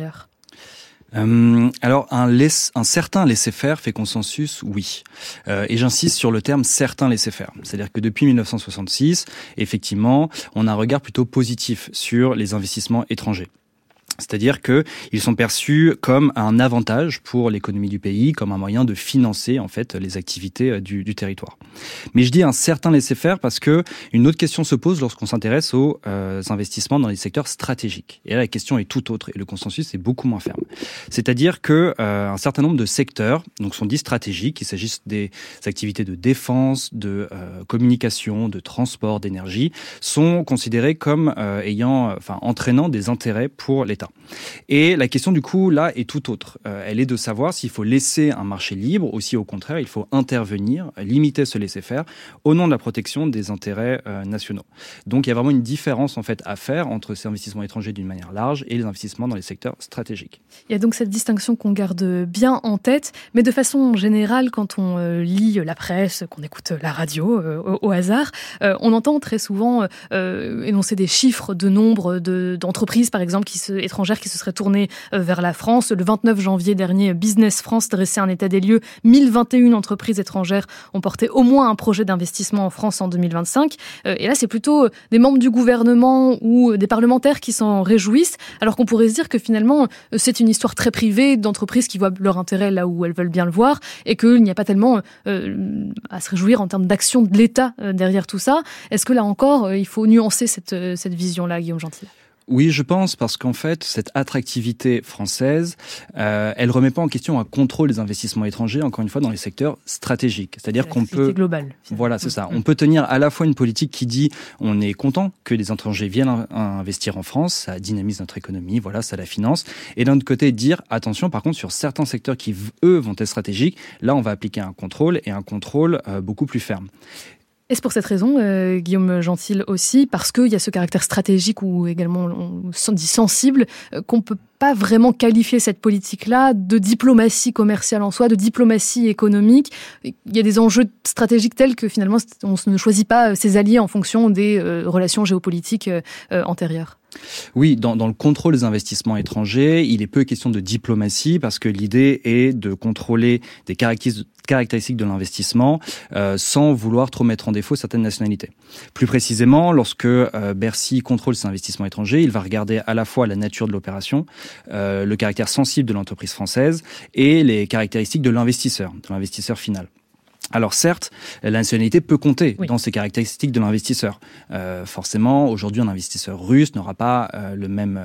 Alors, un certain laisser-faire fait consensus, oui. Et j'insiste sur le terme « certain laisser-faire ». C'est-à-dire que depuis 1966, effectivement, on a un regard plutôt positif sur les investissements étrangers. C'est-à-dire qu'ils sont perçus comme un avantage pour l'économie du pays, comme un moyen de financer en fait les activités du territoire. Mais je dis un certain laisser-faire parce que une autre question se pose lorsqu'on s'intéresse aux investissements dans les secteurs stratégiques. Et là, la question est tout autre et le consensus est beaucoup moins ferme. C'est-à-dire que un certain nombre de secteurs donc sont dits stratégiques, qu'il s'agisse des activités de défense, de communication, de transport, d'énergie, sont considérés comme entraînant des intérêts pour l'État. Et la question du coup là est tout autre. Elle est de savoir s'il faut laisser un marché libre ou si au contraire il faut intervenir, limiter ce laisser-faire au nom de la protection des intérêts nationaux. Donc il y a vraiment une différence en fait à faire entre ces investissements étrangers d'une manière large et les investissements dans les secteurs stratégiques. Il y a donc cette distinction qu'on garde bien en tête, mais de façon générale quand on lit la presse, qu'on écoute la radio au hasard, on entend très souvent énoncer des chiffres de nombre d'entreprises par exemple étrangères qui se seraient tournées vers la France. Le 29 janvier dernier, Business France dressait un état des lieux. 1021 entreprises étrangères ont porté au moins un projet d'investissement en France en 2025. Et là, c'est plutôt des membres du gouvernement ou des parlementaires qui s'en réjouissent, alors qu'on pourrait se dire que finalement, c'est une histoire très privée d'entreprises qui voient leur intérêt là où elles veulent bien le voir et qu'il n'y a pas tellement à se réjouir en termes d'action de l'État derrière tout ça. Est-ce que là encore, il faut nuancer cette vision-là, Guillaume Gentil ? Oui, je pense, parce qu'en fait, cette attractivité française, elle remet pas en question un contrôle des investissements étrangers, encore une fois, dans les secteurs stratégiques. C'est-à-dire qu'on peut... globale. Voilà, c'est ça. On peut tenir à la fois une politique qui dit on est content que des étrangers viennent investir en France, ça dynamise notre économie, voilà, ça la finance. Et d'un autre côté, dire attention, par contre, sur certains secteurs qui, eux, vont être stratégiques, là, on va appliquer un contrôle et un contrôle beaucoup plus ferme. Est-ce pour cette raison, Guillaume Gentil aussi, parce qu'il y a ce caractère stratégique ou également on dit sensible, qu'on ne peut pas vraiment qualifier cette politique-là de diplomatie commerciale en soi, de diplomatie économique. Il y a des enjeux stratégiques tels que finalement on ne choisit pas ses alliés en fonction des relations géopolitiques antérieures. Oui, dans le contrôle des investissements étrangers, il est peu question de diplomatie parce que l'idée est de contrôler des caractéristiques de l'investissement sans vouloir trop mettre en défaut certaines nationalités. Plus précisément, lorsque Bercy contrôle ses investissements étrangers, il va regarder à la fois la nature de l'opération, le caractère sensible de l'entreprise française et les caractéristiques de l'investisseur final. Alors certes, la nationalité peut compter dans ces caractéristiques de l'investisseur. Forcément, aujourd'hui, un investisseur russe n'aura pas la même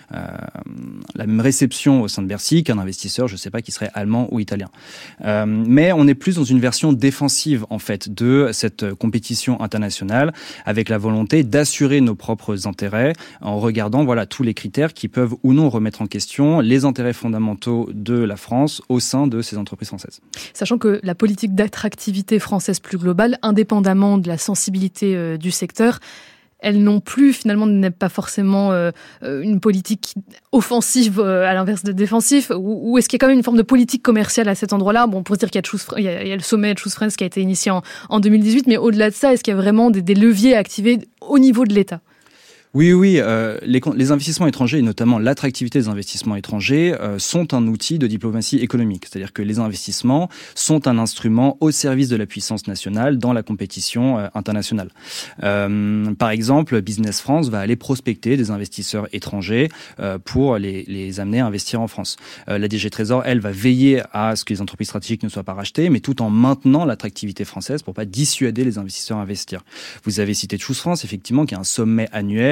réception au sein de Bercy qu'un investisseur, je ne sais pas, qui serait allemand ou italien. Mais on est plus dans une version défensive, en fait, de cette compétition internationale, avec la volonté d'assurer nos propres intérêts en regardant, voilà, tous les critères qui peuvent ou non remettre en question les intérêts fondamentaux de la France au sein de ces entreprises françaises. Sachant que la politique d'attractivité française plus globale, indépendamment de la sensibilité du secteur, elle non plus, finalement, n'est pas forcément une politique offensive à l'inverse de défensif, ou est-ce qu'il y a quand même une forme de politique commerciale à cet endroit-là ? Bon, on pourrait se dire qu'il y a le sommet de Choose France qui a été initié en 2018, mais au-delà de ça, est-ce qu'il y a vraiment des leviers à activer au niveau de l'État ? Oui, les investissements étrangers, et notamment l'attractivité des investissements étrangers, sont un outil de diplomatie économique. C'est-à-dire que les investissements sont un instrument au service de la puissance nationale dans la compétition internationale. Par exemple, Business France va aller prospecter des investisseurs étrangers pour les amener à investir en France. La DG Trésor, elle, va veiller à ce que les entreprises stratégiques ne soient pas rachetées, mais tout en maintenant l'attractivité française pour pas dissuader les investisseurs à investir. Vous avez cité Choose France, effectivement, qui est un sommet annuel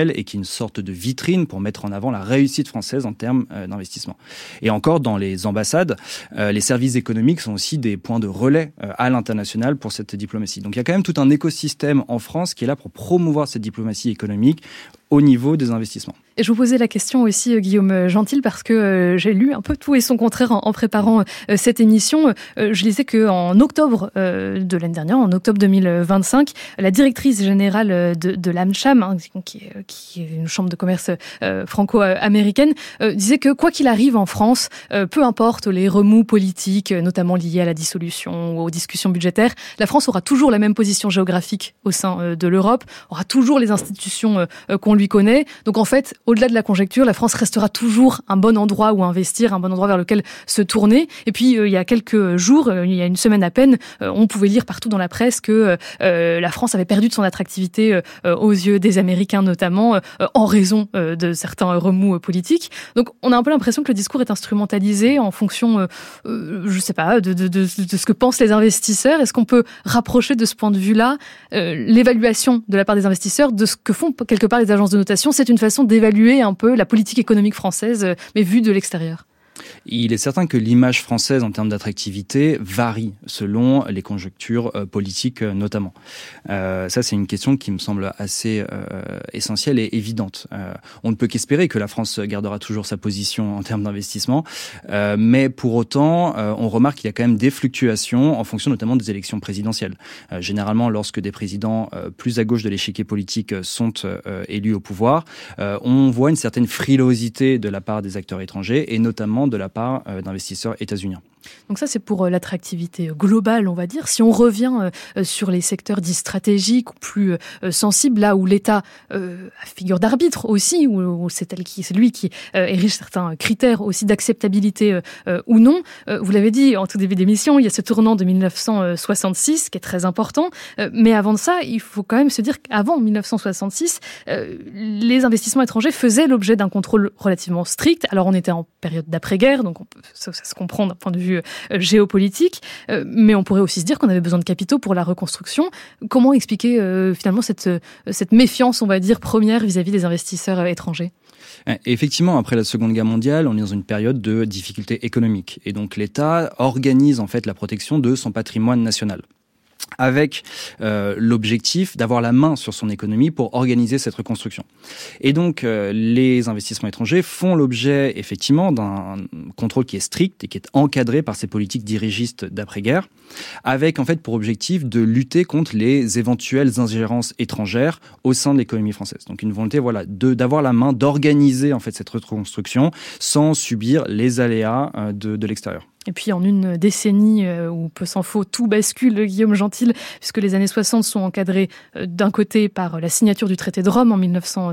officielle et qui est une sorte de vitrine pour mettre en avant la réussite française en termes d'investissement. Et encore, dans les ambassades, les services économiques sont aussi des points de relais à l'international pour cette diplomatie. Donc il y a quand même tout un écosystème en France qui est là pour promouvoir cette diplomatie économique au niveau des investissements. Et je vous posais la question aussi, Guillaume Gentil, parce que j'ai lu un peu tout et son contraire en préparant cette émission. Je lisais qu'en octobre de l'année dernière, en octobre 2025, la directrice générale de l'AmCham, qui est une chambre de commerce franco-américaine, disait que quoi qu'il arrive en France, peu importe les remous politiques, notamment liés à la dissolution ou aux discussions budgétaires, la France aura toujours la même position géographique au sein de l'Europe, aura toujours les institutions qu'on lui connaît. Donc en fait, au-delà de la conjecture, la France restera toujours un bon endroit où investir, un bon endroit vers lequel se tourner. Et puis, il y a quelques jours, il y a une semaine à peine, on pouvait lire partout dans la presse que la France avait perdu de son attractivité aux yeux des Américains, notamment en raison de certains remous politiques. Donc, on a un peu l'impression que le discours est instrumentalisé en fonction, je sais pas, de ce que pensent les investisseurs. Est-ce qu'on peut rapprocher de ce point de vue-là l'évaluation de la part des investisseurs de ce que font quelque part les agences de notation? C'est une façon d'évaluer un peu la politique économique française, mais vue de l'extérieur. Il est certain que l'image française en termes d'attractivité varie selon les conjonctures politiques notamment. Ça, c'est une question qui me semble assez essentielle et évidente. On ne peut qu'espérer que la France gardera toujours sa position en termes d'investissement, mais pour autant, on remarque qu'il y a quand même des fluctuations en fonction notamment des élections présidentielles. Généralement, lorsque des présidents plus à gauche de l'échiquier politique sont élus au pouvoir, on voit une certaine frilosité de la part des acteurs étrangers et notamment de la part d'investisseurs états-uniens. Donc ça, c'est pour l'attractivité globale, on va dire. Si on revient sur les secteurs dits stratégiques ou plus sensibles, là où l'État figure d'arbitre aussi, où c'est lui qui érige certains critères aussi d'acceptabilité ou non. Vous l'avez dit en tout début d'émission, il y a ce tournant de 1966 qui est très important. Mais avant de ça, il faut quand même se dire qu'avant 1966, les investissements étrangers faisaient l'objet d'un contrôle relativement strict. Alors on était en période d'après-guerre, donc ça se comprend d'un point de vue géopolitique, mais on pourrait aussi se dire qu'on avait besoin de capitaux pour la reconstruction. Comment expliquer finalement cette méfiance, on va dire, première vis-à-vis des investisseurs étrangers ? Effectivement, après la Seconde Guerre mondiale, on est dans une période de difficultés économiques. Et donc l'État organise en fait la protection de son patrimoine national, avec l'objectif d'avoir la main sur son économie pour organiser cette reconstruction. Et donc, les investissements étrangers font l'objet, effectivement, d'un contrôle qui est strict et qui est encadré par ces politiques dirigistes d'après-guerre, avec, en fait, pour objectif de lutter contre les éventuelles ingérences étrangères au sein de l'économie française. Donc, une volonté, voilà, d'avoir la main, d'organiser, en fait, cette reconstruction sans subir les aléas de l'extérieur. Et puis en une décennie où peu s'en faut, tout bascule, Guillaume Gentil, puisque les années 60 sont encadrées d'un côté par la signature du traité de Rome en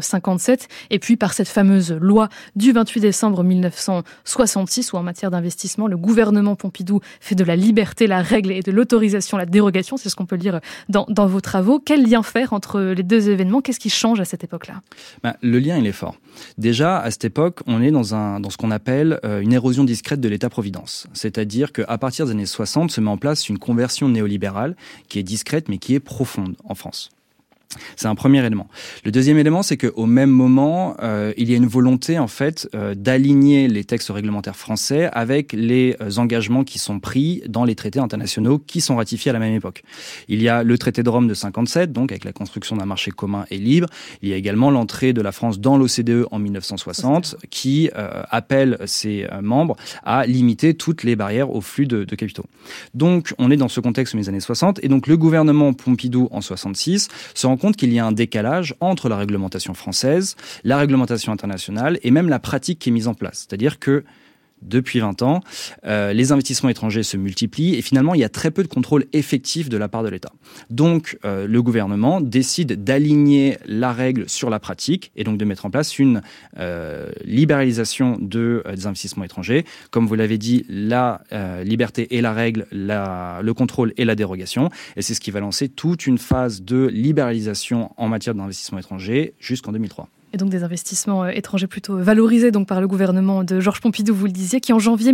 1957, et puis par cette fameuse loi du 28 décembre 1966, où en matière d'investissement, le gouvernement Pompidou fait de la liberté la règle et de l'autorisation la dérogation, c'est ce qu'on peut lire dans vos travaux. Quel lien faire entre les deux événements ? Qu'est-ce qui change à cette époque-là ? Le lien, il est fort. Déjà, à cette époque, on est dans ce qu'on appelle une érosion discrète de l'État-providence. C'est-à-dire qu'à partir des années 60, se met en place une conversion néolibérale qui est discrète mais qui est profonde en France. C'est un premier élément. Le deuxième élément, c'est qu'au même moment, il y a une volonté en fait d'aligner les textes réglementaires français avec les engagements qui sont pris dans les traités internationaux qui sont ratifiés à la même époque. Il y a le traité de Rome de 57, donc avec la construction d'un marché commun et libre. Il y a également l'entrée de la France dans l'OCDE en 1960, qui appelle ses membres à limiter toutes les barrières au flux de capitaux. Donc, on est dans ce contexte des années 60, et donc le gouvernement Pompidou en 66 se rend compte qu'il y a un décalage entre la réglementation française, la réglementation internationale et même la pratique qui est mise en place. C'est-à-dire que depuis 20 ans, les investissements étrangers se multiplient et finalement, il y a très peu de contrôle effectif de la part de l'État. Donc, le gouvernement décide d'aligner la règle sur la pratique et donc de mettre en place une libéralisation des investissements étrangers. Comme vous l'avez dit, la liberté est la règle, le contrôle est la dérogation. Et c'est ce qui va lancer toute une phase de libéralisation en matière d'investissement étranger jusqu'en 2003. Et donc des investissements étrangers plutôt valorisés donc par le gouvernement de Georges Pompidou, vous le disiez, qui en janvier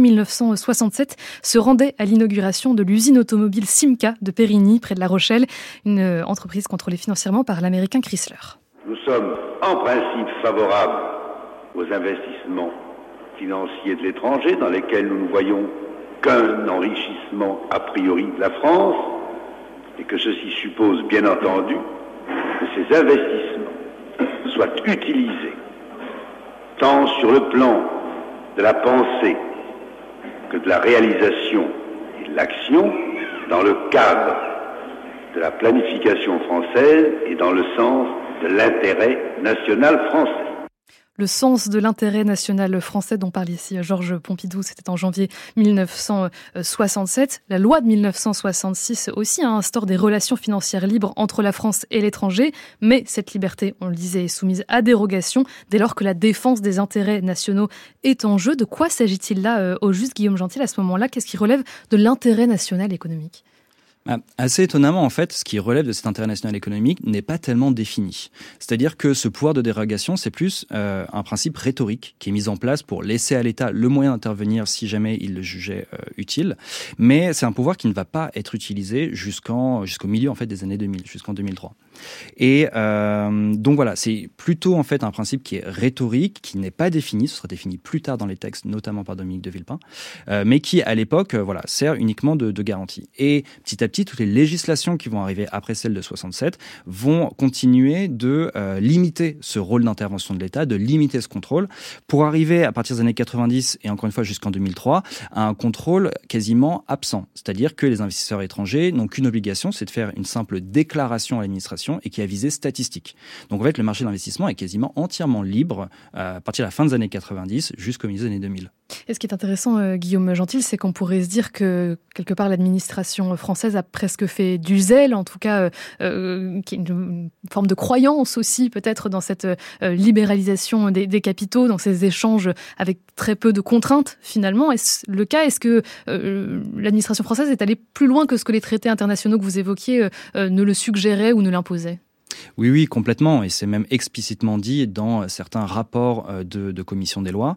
1967 se rendait à l'inauguration de l'usine automobile Simca de Périgny, près de La Rochelle, une entreprise contrôlée financièrement par l'américain Chrysler. Nous sommes en principe favorables aux investissements financiers de l'étranger, dans lesquels nous ne voyons qu'un enrichissement a priori de la France, et que ceci suppose bien entendu que ces investissements soient utilisés tant sur le plan de la pensée que de la réalisation et de l'action dans le cadre de la planification française et dans le sens de l'intérêt national français. Le sens de l'intérêt national français dont parle ici Georges Pompidou, c'était en janvier 1967. La loi de 1966 aussi instaure des relations financières libres entre la France et l'étranger, mais cette liberté, on le disait, est soumise à dérogation dès lors que la défense des intérêts nationaux est en jeu. De quoi s'agit-il là au juste, Guillaume Gentil, à ce moment-là? Qu'est-ce qui relève de l'intérêt national économique? Assez étonnamment, en fait, ce qui relève de cet intérêt national économique n'est pas tellement défini. C'est-à-dire que ce pouvoir de dérogation, c'est plus un principe rhétorique qui est mis en place pour laisser à l'État le moyen d'intervenir si jamais il le jugeait utile. Mais c'est un pouvoir qui ne va pas être utilisé jusqu'au milieu en fait des années 2000, jusqu'en 2003. Et donc voilà, c'est plutôt en fait un principe qui est rhétorique, qui n'est pas défini. Ce sera défini plus tard dans les textes, notamment par Dominique de Villepin, mais qui à l'époque, sert uniquement de garantie. Et petit à petit, toutes les législations qui vont arriver après celle de 67 vont continuer de limiter ce rôle d'intervention de l'État, de limiter ce contrôle, pour arriver à partir des années 90 et encore une fois jusqu'en 2003 à un contrôle quasiment absent. C'est-à-dire que les investisseurs étrangers n'ont qu'une obligation, c'est de faire une simple déclaration à l'administration et qui a visée statistique. Donc en fait, le marché de l'investissement est quasiment entièrement libre à partir de la fin des années 90 jusqu'au milieu des années 2000. Et ce qui est intéressant, Guillaume Gentil, c'est qu'on pourrait se dire que quelque part l'administration française a presque fait du zèle, en tout cas qui est une forme de croyance aussi peut-être dans cette libéralisation des capitaux, dans ces échanges avec très peu de contraintes finalement. Est-ce le cas? Est-ce que l'administration française est allée plus loin que ce que les traités internationaux que vous évoquiez ne le suggéraient ou ne l'imposaient? Oui, complètement. Et c'est même explicitement dit dans certains rapports de commission des lois,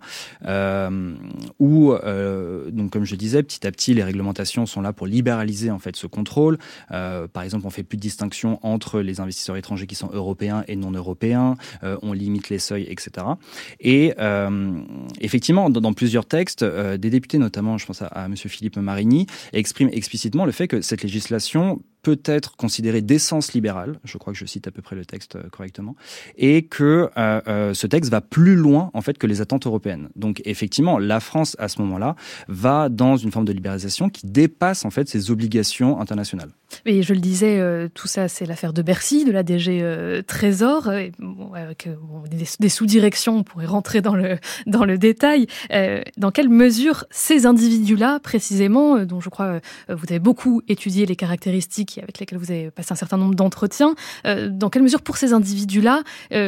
où, donc comme je disais, petit à petit, les réglementations sont là pour libéraliser en fait ce contrôle. Par exemple, on fait plus de distinction entre les investisseurs étrangers qui sont européens et non européens. On limite les seuils, etc. Et effectivement, dans plusieurs textes, des députés, notamment, je pense à Monsieur Philippe Marigny, expriment explicitement le fait que cette législation peut être considéré d'essence libérale, je crois que je cite à peu près le texte correctement, et que ce texte va plus loin en fait que les attentes européennes. Donc effectivement, la France à ce moment-là va dans une forme de libéralisation qui dépasse en fait ses obligations internationales. Et je le disais, tout ça c'est l'affaire de Bercy, de la DG Trésor, avec des sous-directions, on pourrait rentrer dans le détail. Dans quelle mesure ces individus-là, précisément, dont je crois vous avez beaucoup étudié les caractéristiques avec lesquels vous avez passé un certain nombre d'entretiens, dans quelle mesure pour ces individus-là,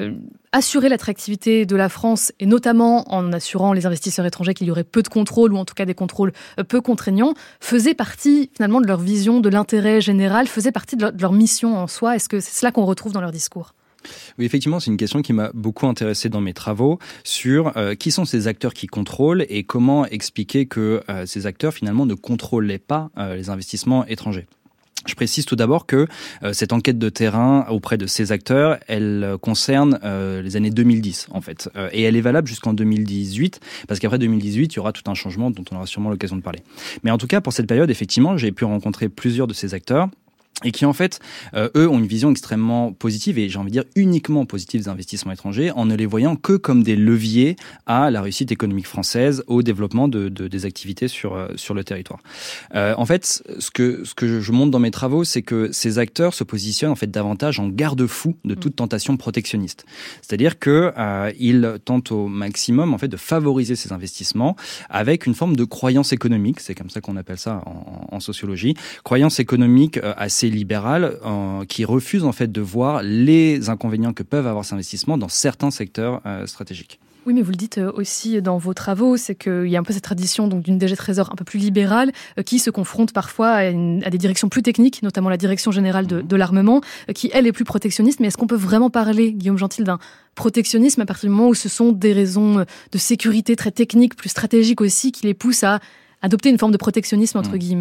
assurer l'attractivité de la France, et notamment en assurant les investisseurs étrangers qu'il y aurait peu de contrôles, ou en tout cas des contrôles peu contraignants, faisait partie finalement de leur vision de l'intérêt général, faisait partie de leur mission en soi? Est-ce que c'est cela qu'on retrouve dans leur discours? Oui, effectivement, c'est une question qui m'a beaucoup intéressé dans mes travaux sur qui sont ces acteurs qui contrôlent et comment expliquer que ces acteurs finalement ne contrôlaient pas les investissements étrangers. Je précise tout d'abord que cette enquête de terrain auprès de ces acteurs, elle concerne les années 2010 en fait, et elle est valable jusqu'en 2018, parce qu'après 2018, il y aura tout un changement dont on aura sûrement l'occasion de parler. Mais en tout cas, pour cette période, effectivement, j'ai pu rencontrer plusieurs de ces acteurs, et qui en fait, eux, ont une vision extrêmement positive, et j'ai envie de dire uniquement positive des investissements étrangers, en ne les voyant que comme des leviers à la réussite économique française, au développement des activités sur le territoire. En fait, ce que je montre dans mes travaux, c'est que ces acteurs se positionnent en fait davantage en garde-fou de toute tentation protectionniste. C'est-à-dire que ils tentent au maximum en fait de favoriser ces investissements avec une forme de croyance économique, c'est comme ça qu'on appelle ça en sociologie, croyance économique assez libérale qui refuse en fait de voir les inconvénients que peuvent avoir ces investissements dans certains secteurs stratégiques. Oui, mais vous le dites aussi dans vos travaux, c'est qu'il y a un peu cette tradition donc d'une DG Trésor un peu plus libérale qui se confronte parfois à des directions plus techniques, notamment la direction générale de l'armement, qui elle est plus protectionniste. Mais est-ce qu'on peut vraiment parler, Guillaume Gentil, d'un protectionnisme à partir du moment où ce sont des raisons de sécurité très techniques, plus stratégiques aussi, qui les poussent à adopter une forme de protectionnisme entre guillemets?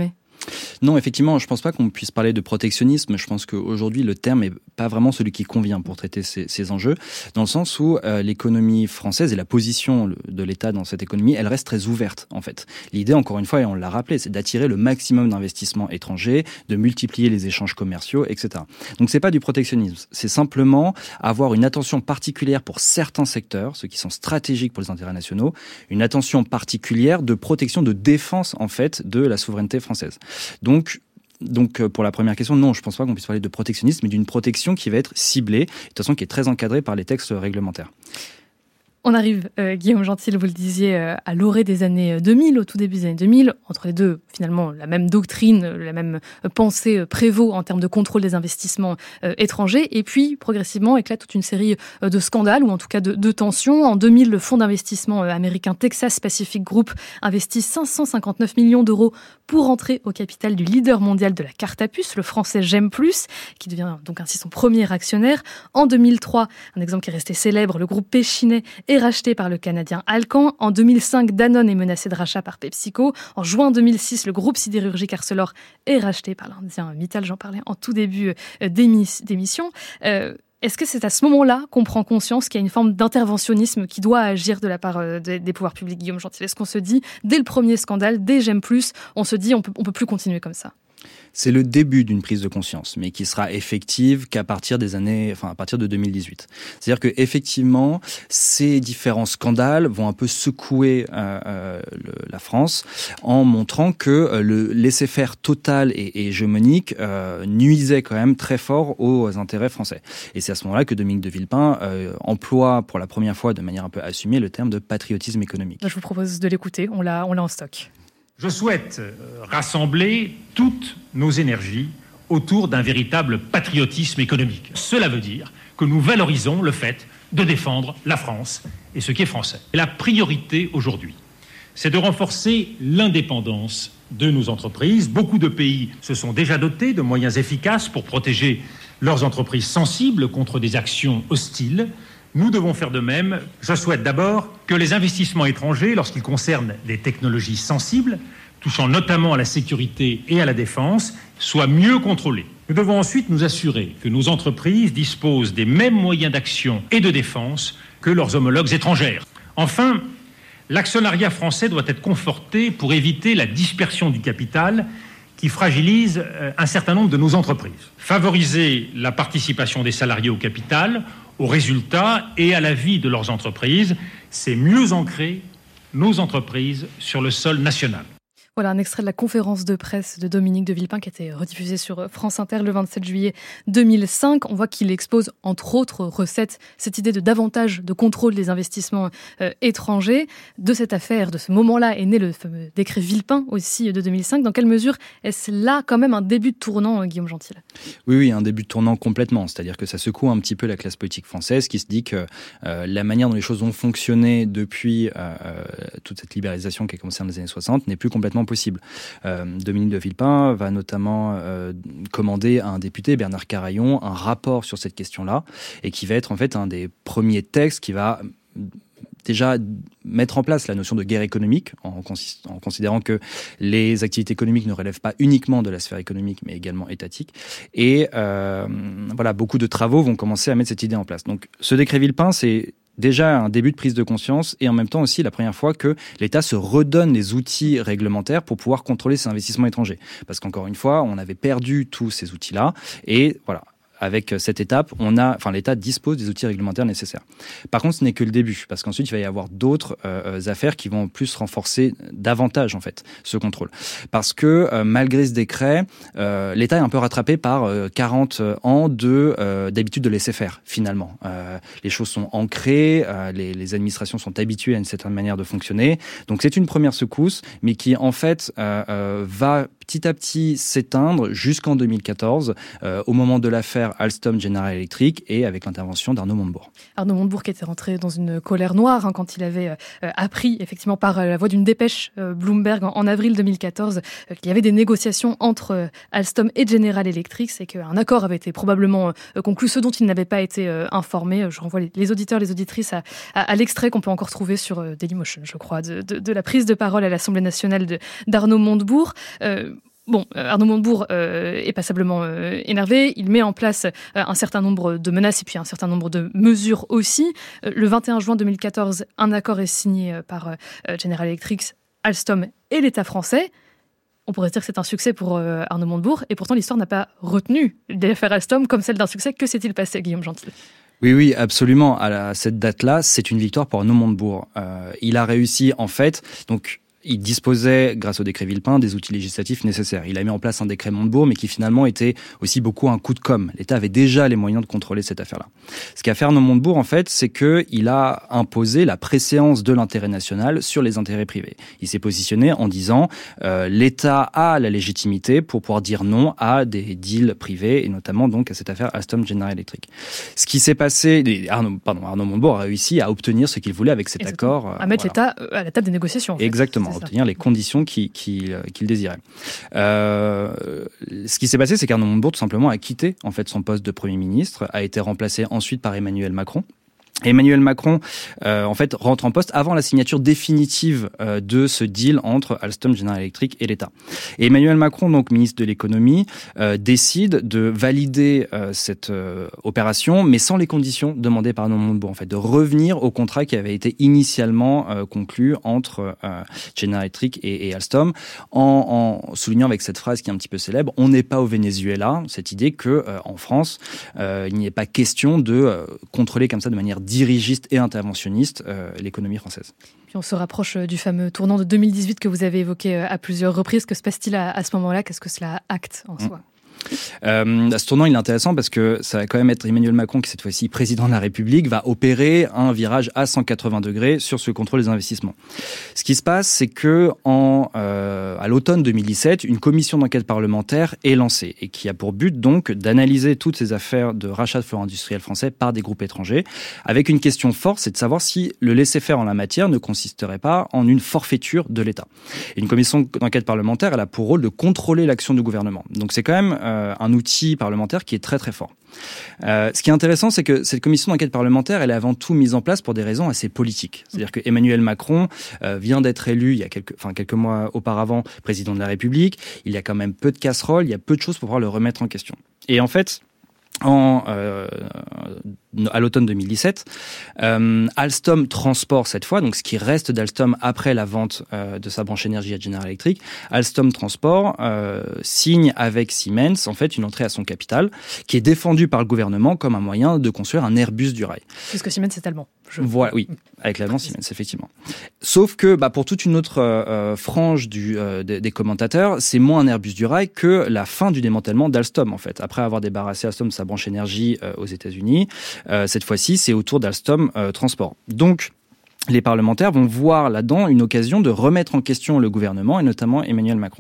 Non, effectivement, je pense pas qu'on puisse parler de protectionnisme. Je pense qu'aujourd'hui, le terme est pas vraiment celui qui convient pour traiter ces enjeux, dans le sens où l'économie française et la position de l'État dans cette économie, elle reste très ouverte, en fait. L'idée, encore une fois, et on l'a rappelé, c'est d'attirer le maximum d'investissements étrangers, de multiplier les échanges commerciaux, etc. Donc, c'est pas du protectionnisme. C'est simplement avoir une attention particulière pour certains secteurs, ceux qui sont stratégiques pour les intérêts nationaux, une attention particulière de protection, de défense, en fait, de la souveraineté française. Donc, pour la première question, non, je ne pense pas qu'on puisse parler de protectionnisme, mais d'une protection qui va être ciblée, de toute façon qui est très encadrée par les textes réglementaires. On arrive, Guillaume Gentil, vous le disiez, à l'orée des années 2000, au tout début des années 2000. Entre les deux, finalement, la même doctrine, la même pensée prévaut en termes de contrôle des investissements étrangers. Et puis, progressivement, éclate toute une série de scandales, ou en tout cas de tensions. En 2000, le fonds d'investissement américain Texas Pacific Group investit 559 millions d'euros pour entrer au capital du leader mondial de la carte à puce, le français GEM+, qui devient donc ainsi son premier actionnaire. En 2003, un exemple qui est resté célèbre, le groupe Pechiney est racheté par le Canadien Alcan. En 2005, Danone est menacé de rachat par PepsiCo. En juin 2006, le groupe sidérurgique Arcelor est racheté par l'Indien Mittal. J'en parlais en tout début d'émission. Est-ce que c'est à ce moment-là qu'on prend conscience qu'il y a une forme d'interventionnisme qui doit agir de la part des pouvoirs publics, Guillaume Gentil? Est-ce qu'on se dit, dès le premier scandale, dès GEM+, on se dit on peut plus continuer comme ça? C'est le début d'une prise de conscience, mais qui sera effective qu'à partir à partir de 2018. C'est-à-dire que effectivement, ces différents scandales vont un peu secouer la France en montrant que le laisser-faire total et hégémonique nuisait quand même très fort aux intérêts français. Et c'est à ce moment-là que Dominique de Villepin emploie pour la première fois de manière un peu assumée le terme de patriotisme économique. Je vous propose de l'écouter, on l'a en stock. Je souhaite rassembler toutes nos énergies autour d'un véritable patriotisme économique. Cela veut dire que nous valorisons le fait de défendre la France et ce qui est français. La priorité aujourd'hui, c'est de renforcer l'indépendance de nos entreprises. Beaucoup de pays se sont déjà dotés de moyens efficaces pour protéger leurs entreprises sensibles contre des actions hostiles. Nous devons faire de même. Je souhaite d'abord que les investissements étrangers, lorsqu'ils concernent des technologies sensibles, touchant notamment à la sécurité et à la défense, soient mieux contrôlés. Nous devons ensuite nous assurer que nos entreprises disposent des mêmes moyens d'action et de défense que leurs homologues étrangères. Enfin, l'actionnariat français doit être conforté pour éviter la dispersion du capital qui fragilise un certain nombre de nos entreprises. Favoriser la participation des salariés au capital, aux résultats et à la vie de leurs entreprises, c'est mieux ancrer nos entreprises sur le sol national. Voilà un extrait de la conférence de presse de Dominique de Villepin qui a été rediffusée sur France Inter le 27 juillet 2005. On voit qu'il expose, entre autres recettes, cette idée de davantage de contrôle des investissements étrangers. De cette affaire, de ce moment-là, est né le fameux décret Villepin aussi de 2005. Dans quelle mesure est-ce là quand même un début de tournant, Guillaume Gentil ? Oui, un début de tournant complètement. C'est-à-dire que ça secoue un petit peu la classe politique française qui se dit que la manière dont les choses ont fonctionné depuis toute cette libéralisation qui a commencé dans les années 60 n'est plus complètement possible. Dominique de Villepin va notamment commander à un député, Bernard Carayon, un rapport sur cette question-là et qui va être en fait un des premiers textes qui va déjà mettre en place la notion de guerre économique en considérant que les activités économiques ne relèvent pas uniquement de la sphère économique mais également étatique. Et beaucoup de travaux vont commencer à mettre cette idée en place. Donc ce décret Villepin, c'est déjà un début de prise de conscience et en même temps aussi la première fois que l'État se redonne les outils réglementaires pour pouvoir contrôler ses investissements étrangers. Parce qu'encore une fois, on avait perdu tous ces outils-là et voilà. Avec cette étape, l'État dispose des outils réglementaires nécessaires. Par contre, ce n'est que le début, parce qu'ensuite, il va y avoir d'autres affaires qui vont plus renforcer davantage, en fait, ce contrôle. Parce que, malgré ce décret, l'État est un peu rattrapé par 40 ans d'habitude de laisser faire, finalement. Les choses sont ancrées, les administrations sont habituées à une certaine manière de fonctionner. Donc, c'est une première secousse, mais qui, en fait, va petit à petit s'éteindre jusqu'en 2014, au moment de l'affaire Alstom General Electric et avec l'intervention d'Arnaud Montebourg. Arnaud Montebourg qui était rentré dans une colère noire quand il avait appris effectivement par la voie d'une dépêche Bloomberg en avril 2014 qu'il y avait des négociations entre Alstom et General Electric et qu'un accord avait été probablement conclu, ce dont il n'avait pas été informé. Je renvoie les auditeurs, les auditrices à l'extrait qu'on peut encore trouver sur Dailymotion, je crois, de la prise de parole à l'Assemblée nationale d'Arnaud Montebourg. Bon, Arnaud Montebourg est passablement énervé. Il met en place un certain nombre de menaces et puis un certain nombre de mesures aussi. Le 21 juin 2014, un accord est signé par General Electric, Alstom et l'État français. On pourrait dire que c'est un succès pour Arnaud Montebourg, et pourtant l'histoire n'a pas retenu l'affaire Alstom comme celle d'un succès. Que s'est-il passé, Guillaume Gentil ? Oui, absolument. À cette date-là, c'est une victoire pour Arnaud Montebourg. Il a réussi, en fait, donc... Il disposait, grâce au décret Villepin, des outils législatifs nécessaires. Il a mis en place un décret Montebourg, mais qui finalement était aussi beaucoup un coup de com'. L'État avait déjà les moyens de contrôler cette affaire-là. Ce qu'a fait Arnaud Montebourg, en fait, c'est qu'il a imposé la préséance de l'intérêt national sur les intérêts privés. Il s'est positionné en disant l'État a la légitimité pour pouvoir dire non à des deals privés, et notamment donc à cette affaire Alstom General Electric. Ce qui s'est passé, Arnaud Montebourg a réussi à obtenir ce qu'il voulait avec cet accord. À mettre l'État à la table des négociations. En fait. Exactement. Obtenir les conditions qu'il désirait. Ce qui s'est passé, c'est qu'Arnaud Montebourg, tout simplement, a quitté en fait son poste de Premier ministre, a été remplacé ensuite par Emmanuel Macron. Emmanuel Macron, en fait, rentre en poste avant la signature définitive de ce deal entre Alstom General Electric et l'État. Et Emmanuel Macron, donc ministre de l'économie, décide de valider cette opération, mais sans les conditions demandées par Arnaud Montebourg, en fait, de revenir au contrat qui avait été initialement conclu entre General Electric et Alstom, en soulignant avec cette phrase qui est un petit peu célèbre: on n'est pas au Venezuela, cette idée que en France, il n'y ait pas question de contrôler comme ça de manière dirigiste et interventionniste l'économie française. Puis on se rapproche du fameux tournant de 2018 que vous avez évoqué à plusieurs reprises. Que se passe-t-il à ce moment-là ? Qu'est-ce que cela acte en soi ? Ce tournant, il est intéressant parce que ça va quand même être Emmanuel Macron qui, cette fois-ci, président de la République, va opérer un virage à 180 degrés sur ce contrôle des investissements. Ce qui se passe, c'est que à l'automne 2017, une commission d'enquête parlementaire est lancée et qui a pour but donc d'analyser toutes ces affaires de rachat de fleurs industriels français par des groupes étrangers, avec une question forte, c'est de savoir si le laisser-faire en la matière ne consisterait pas en une forfaiture de l'État. Et une commission d'enquête parlementaire, elle a pour rôle de contrôler l'action du gouvernement. Donc c'est quand même un outil parlementaire qui est très très fort. Ce qui est intéressant, c'est que cette commission d'enquête parlementaire, elle est avant tout mise en place pour des raisons assez politiques. C'est-à-dire que Emmanuel Macron vient d'être élu il y a quelques mois auparavant président de la République. Il y a quand même peu de casseroles, il y a peu de choses pour pouvoir le remettre en question. Et en fait, à l'automne 2017, Alstom Transport cette fois, donc ce qui reste d'Alstom après la vente de sa branche énergie à General Electric, Alstom Transport signe avec Siemens en fait une entrée à son capital qui est défendue par le gouvernement comme un moyen de construire un Airbus du rail. Puisque Siemens c'est allemand. Voilà, oui, avec l'allemand Siemens, effectivement. Sauf que pour toute une autre frange des commentateurs, c'est moins un Airbus du rail que la fin du démantèlement d'Alstom en fait. Après avoir débarrassé Alstom de sa branche énergie aux États-Unis, cette fois-ci, c'est au tour d'Alstom Transport. Donc, les parlementaires vont voir là-dedans une occasion de remettre en question le gouvernement et notamment Emmanuel Macron.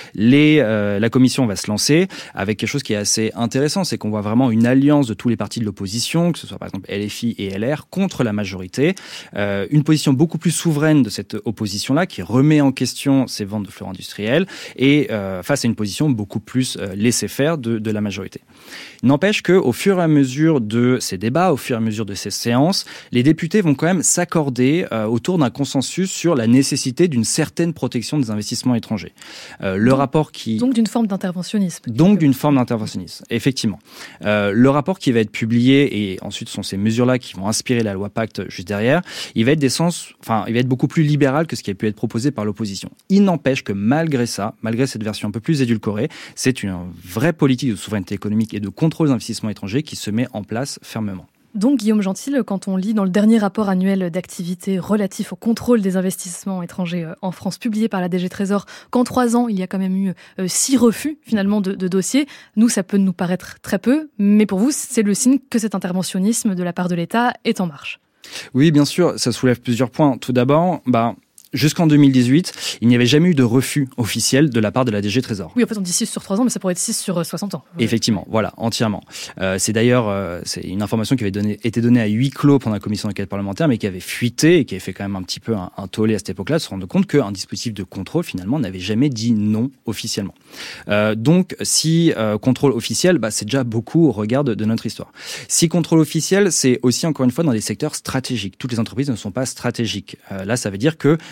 La commission va se lancer avec quelque chose qui est assez intéressant, c'est qu'on voit vraiment une alliance de tous les partis de l'opposition, que ce soit par exemple LFI et LR, contre la majorité. Une position beaucoup plus souveraine de cette opposition-là qui remet en question ces ventes de fleurs industrielles et face à une position beaucoup plus laissez-faire de la majorité. N'empêche qu'au fur et à mesure de ces débats, au fur et à mesure de ces séances, les députés vont quand même s'accorder autour d'un consensus sur la nécessité d'une certaine protection des investissements étrangers. Donc d'une forme d'interventionnisme. Effectivement. Le rapport qui va être publié, et ensuite ce sont ces mesures-là qui vont inspirer la loi Pacte juste derrière, il va être beaucoup plus libéral que ce qui a pu être proposé par l'opposition. Il n'empêche que malgré ça, malgré cette version un peu plus édulcorée, c'est une vraie politique de souveraineté économique et de contrôle des investissements étrangers qui se met en place fermement. Donc, Guillaume Gentil, quand on lit dans le dernier rapport annuel d'activité relatif au contrôle des investissements étrangers en France, publié par la DG Trésor, qu'en 3 ans, il y a quand même eu 6 refus, finalement, de dossiers. Nous, ça peut nous paraître très peu, mais pour vous, c'est le signe que cet interventionnisme de la part de l'État est en marche. Oui, bien sûr, ça soulève plusieurs points. Tout d'abord, jusqu'en 2018, il n'y avait jamais eu de refus officiel de la part de la DG Trésor. Oui, en fait, on dit 6 sur 3 ans, mais ça pourrait être 6 sur 60 ans. Effectivement, voilà, entièrement. C'est d'ailleurs c'est une information qui avait été donnée à huis clos pendant la commission d'enquête parlementaire, mais qui avait fuité et qui avait fait quand même un petit peu un tollé à cette époque-là, de se rendre compte qu'un dispositif de contrôle, finalement, n'avait jamais dit non officiellement. Donc, si contrôle officiel, c'est déjà beaucoup au regard de notre histoire. Si contrôle officiel, c'est aussi, encore une fois, dans des secteurs stratégiques. Toutes les entreprises ne sont pas stratégiques. Là, ça veut dire que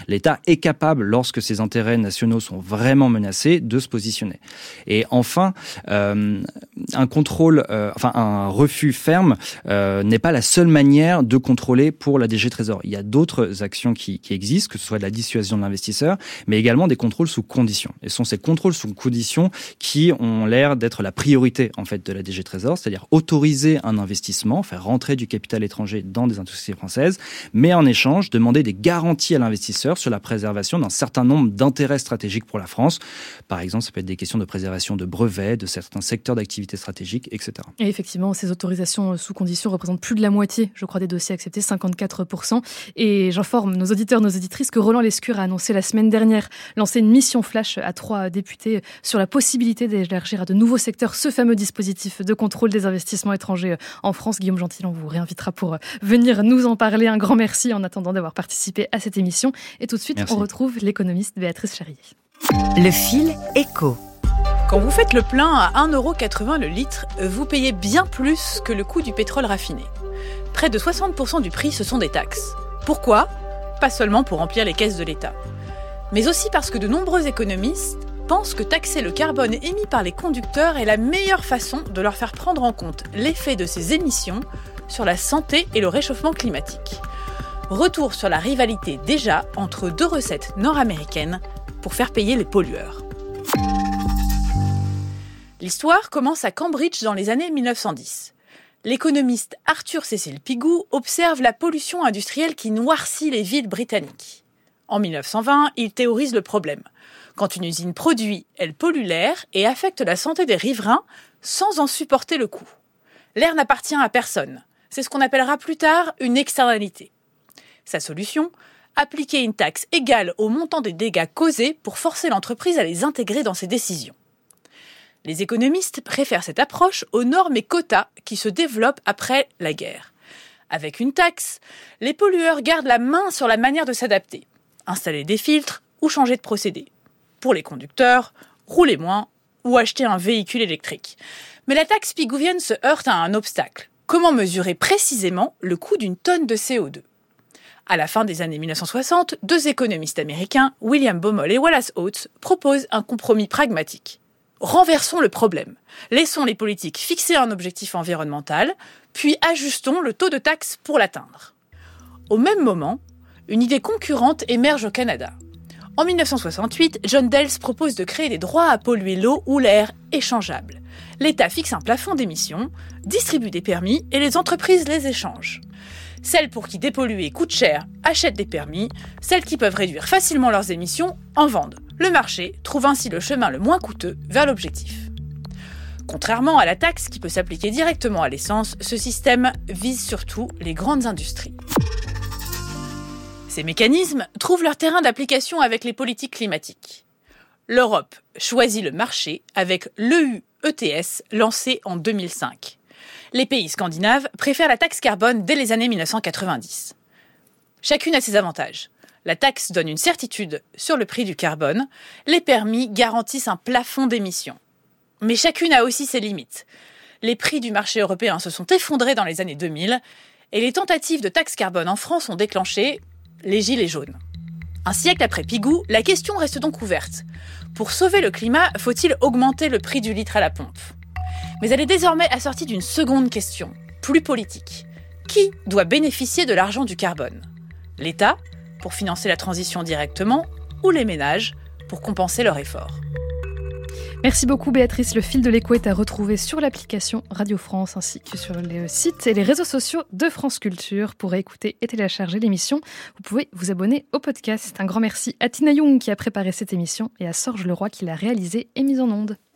l'État est capable, lorsque ses intérêts nationaux sont vraiment menacés, de se positionner. Et enfin, un contrôle, un refus ferme n'est pas la seule manière de contrôler pour la DG Trésor. Il y a d'autres actions qui existent, que ce soit de la dissuasion de l'investisseur, mais également des contrôles sous conditions. Et ce sont ces contrôles sous conditions qui ont l'air d'être la priorité en fait de la DG Trésor, c'est-à-dire autoriser un investissement, faire rentrer du capital étranger dans des industries françaises, mais en échange demander des garanties à l'investisseur sur la préservation d'un certain nombre d'intérêts stratégiques pour la France. Par exemple, ça peut être des questions de préservation de brevets, de certains secteurs d'activité stratégiques, etc. Et effectivement, ces autorisations sous conditions représentent plus de la moitié, je crois, des dossiers acceptés, 54%. Et j'informe nos auditeurs, nos auditrices que Roland Lescure a annoncé la semaine dernière lancer une mission flash à 3 députés sur la possibilité d'élargir à de nouveaux secteurs ce fameux dispositif de contrôle des investissements étrangers en France. Guillaume Gentil, on vous réinvitera pour venir nous en parler. Un grand merci en attendant d'avoir participé à cette émission. Et tout de suite, on retrouve l'économiste Béatrice Charrier. Le fil éco. Quand vous faites le plein à 1,80 € le litre, vous payez bien plus que le coût du pétrole raffiné. Près de 60% du prix, ce sont des taxes. Pourquoi ? Pas seulement pour remplir les caisses de l'État, mais aussi parce que de nombreux économistes pensent que taxer le carbone émis par les conducteurs est la meilleure façon de leur faire prendre en compte l'effet de ces émissions sur la santé et le réchauffement climatique. Retour sur la rivalité déjà entre deux recettes nord-américaines pour faire payer les pollueurs. L'histoire commence à Cambridge dans les années 1910. L'économiste Arthur Cecil Pigou observe la pollution industrielle qui noircit les villes britanniques. En 1920, il théorise le problème. Quand une usine produit, elle pollue l'air et affecte la santé des riverains sans en supporter le coût. L'air n'appartient à personne. C'est ce qu'on appellera plus tard une externalité. Sa solution ? Appliquer une taxe égale au montant des dégâts causés pour forcer l'entreprise à les intégrer dans ses décisions. Les économistes préfèrent cette approche aux normes et quotas qui se développent après la guerre. Avec une taxe, les pollueurs gardent la main sur la manière de s'adapter, installer des filtres ou changer de procédé. Pour les conducteurs, rouler moins ou acheter un véhicule électrique. Mais la taxe pigouvienne se heurte à un obstacle. Comment mesurer précisément le coût d'une tonne de CO2 ? À la fin des années 1960, deux économistes américains, William Baumol et Wallace Oates, proposent un compromis pragmatique. Renversons le problème. Laissons les politiques fixer un objectif environnemental, puis ajustons le taux de taxe pour l'atteindre. Au même moment, une idée concurrente émerge au Canada. En 1968, John Dells propose de créer des droits à polluer l'eau ou l'air échangeables. L'État fixe un plafond d'émissions, distribue des permis et les entreprises les échangent. Celles pour qui dépolluer coûte cher achètent des permis, celles qui peuvent réduire facilement leurs émissions en vendent. Le marché trouve ainsi le chemin le moins coûteux vers l'objectif. Contrairement à la taxe qui peut s'appliquer directement à l'essence, ce système vise surtout les grandes industries. Ces mécanismes trouvent leur terrain d'application avec les politiques climatiques. L'Europe choisit le marché avec l'EU ETS lancé en 2005. Les pays scandinaves préfèrent la taxe carbone dès les années 1990. Chacune a ses avantages. La taxe donne une certitude sur le prix du carbone, les permis garantissent un plafond d'émissions. Mais chacune a aussi ses limites. Les prix du marché européen se sont effondrés dans les années 2000 et les tentatives de taxe carbone en France ont déclenché les gilets jaunes. Un siècle après Pigou, la question reste donc ouverte. Pour sauver le climat, faut-il augmenter le prix du litre à la pompe ? Mais elle est désormais assortie d'une seconde question, plus politique. Qui doit bénéficier de l'argent du carbone ? L'État, pour financer la transition directement, ou les ménages, pour compenser leur effort ? Merci beaucoup Béatrice. Le fil de l'écho est à retrouver sur l'application Radio France ainsi que sur les sites et les réseaux sociaux de France Culture. Pour écouter et télécharger l'émission, vous pouvez vous abonner au podcast. Un grand merci à Tina Young qui a préparé cette émission et à Sorge Leroy qui l'a réalisée et mise en onde.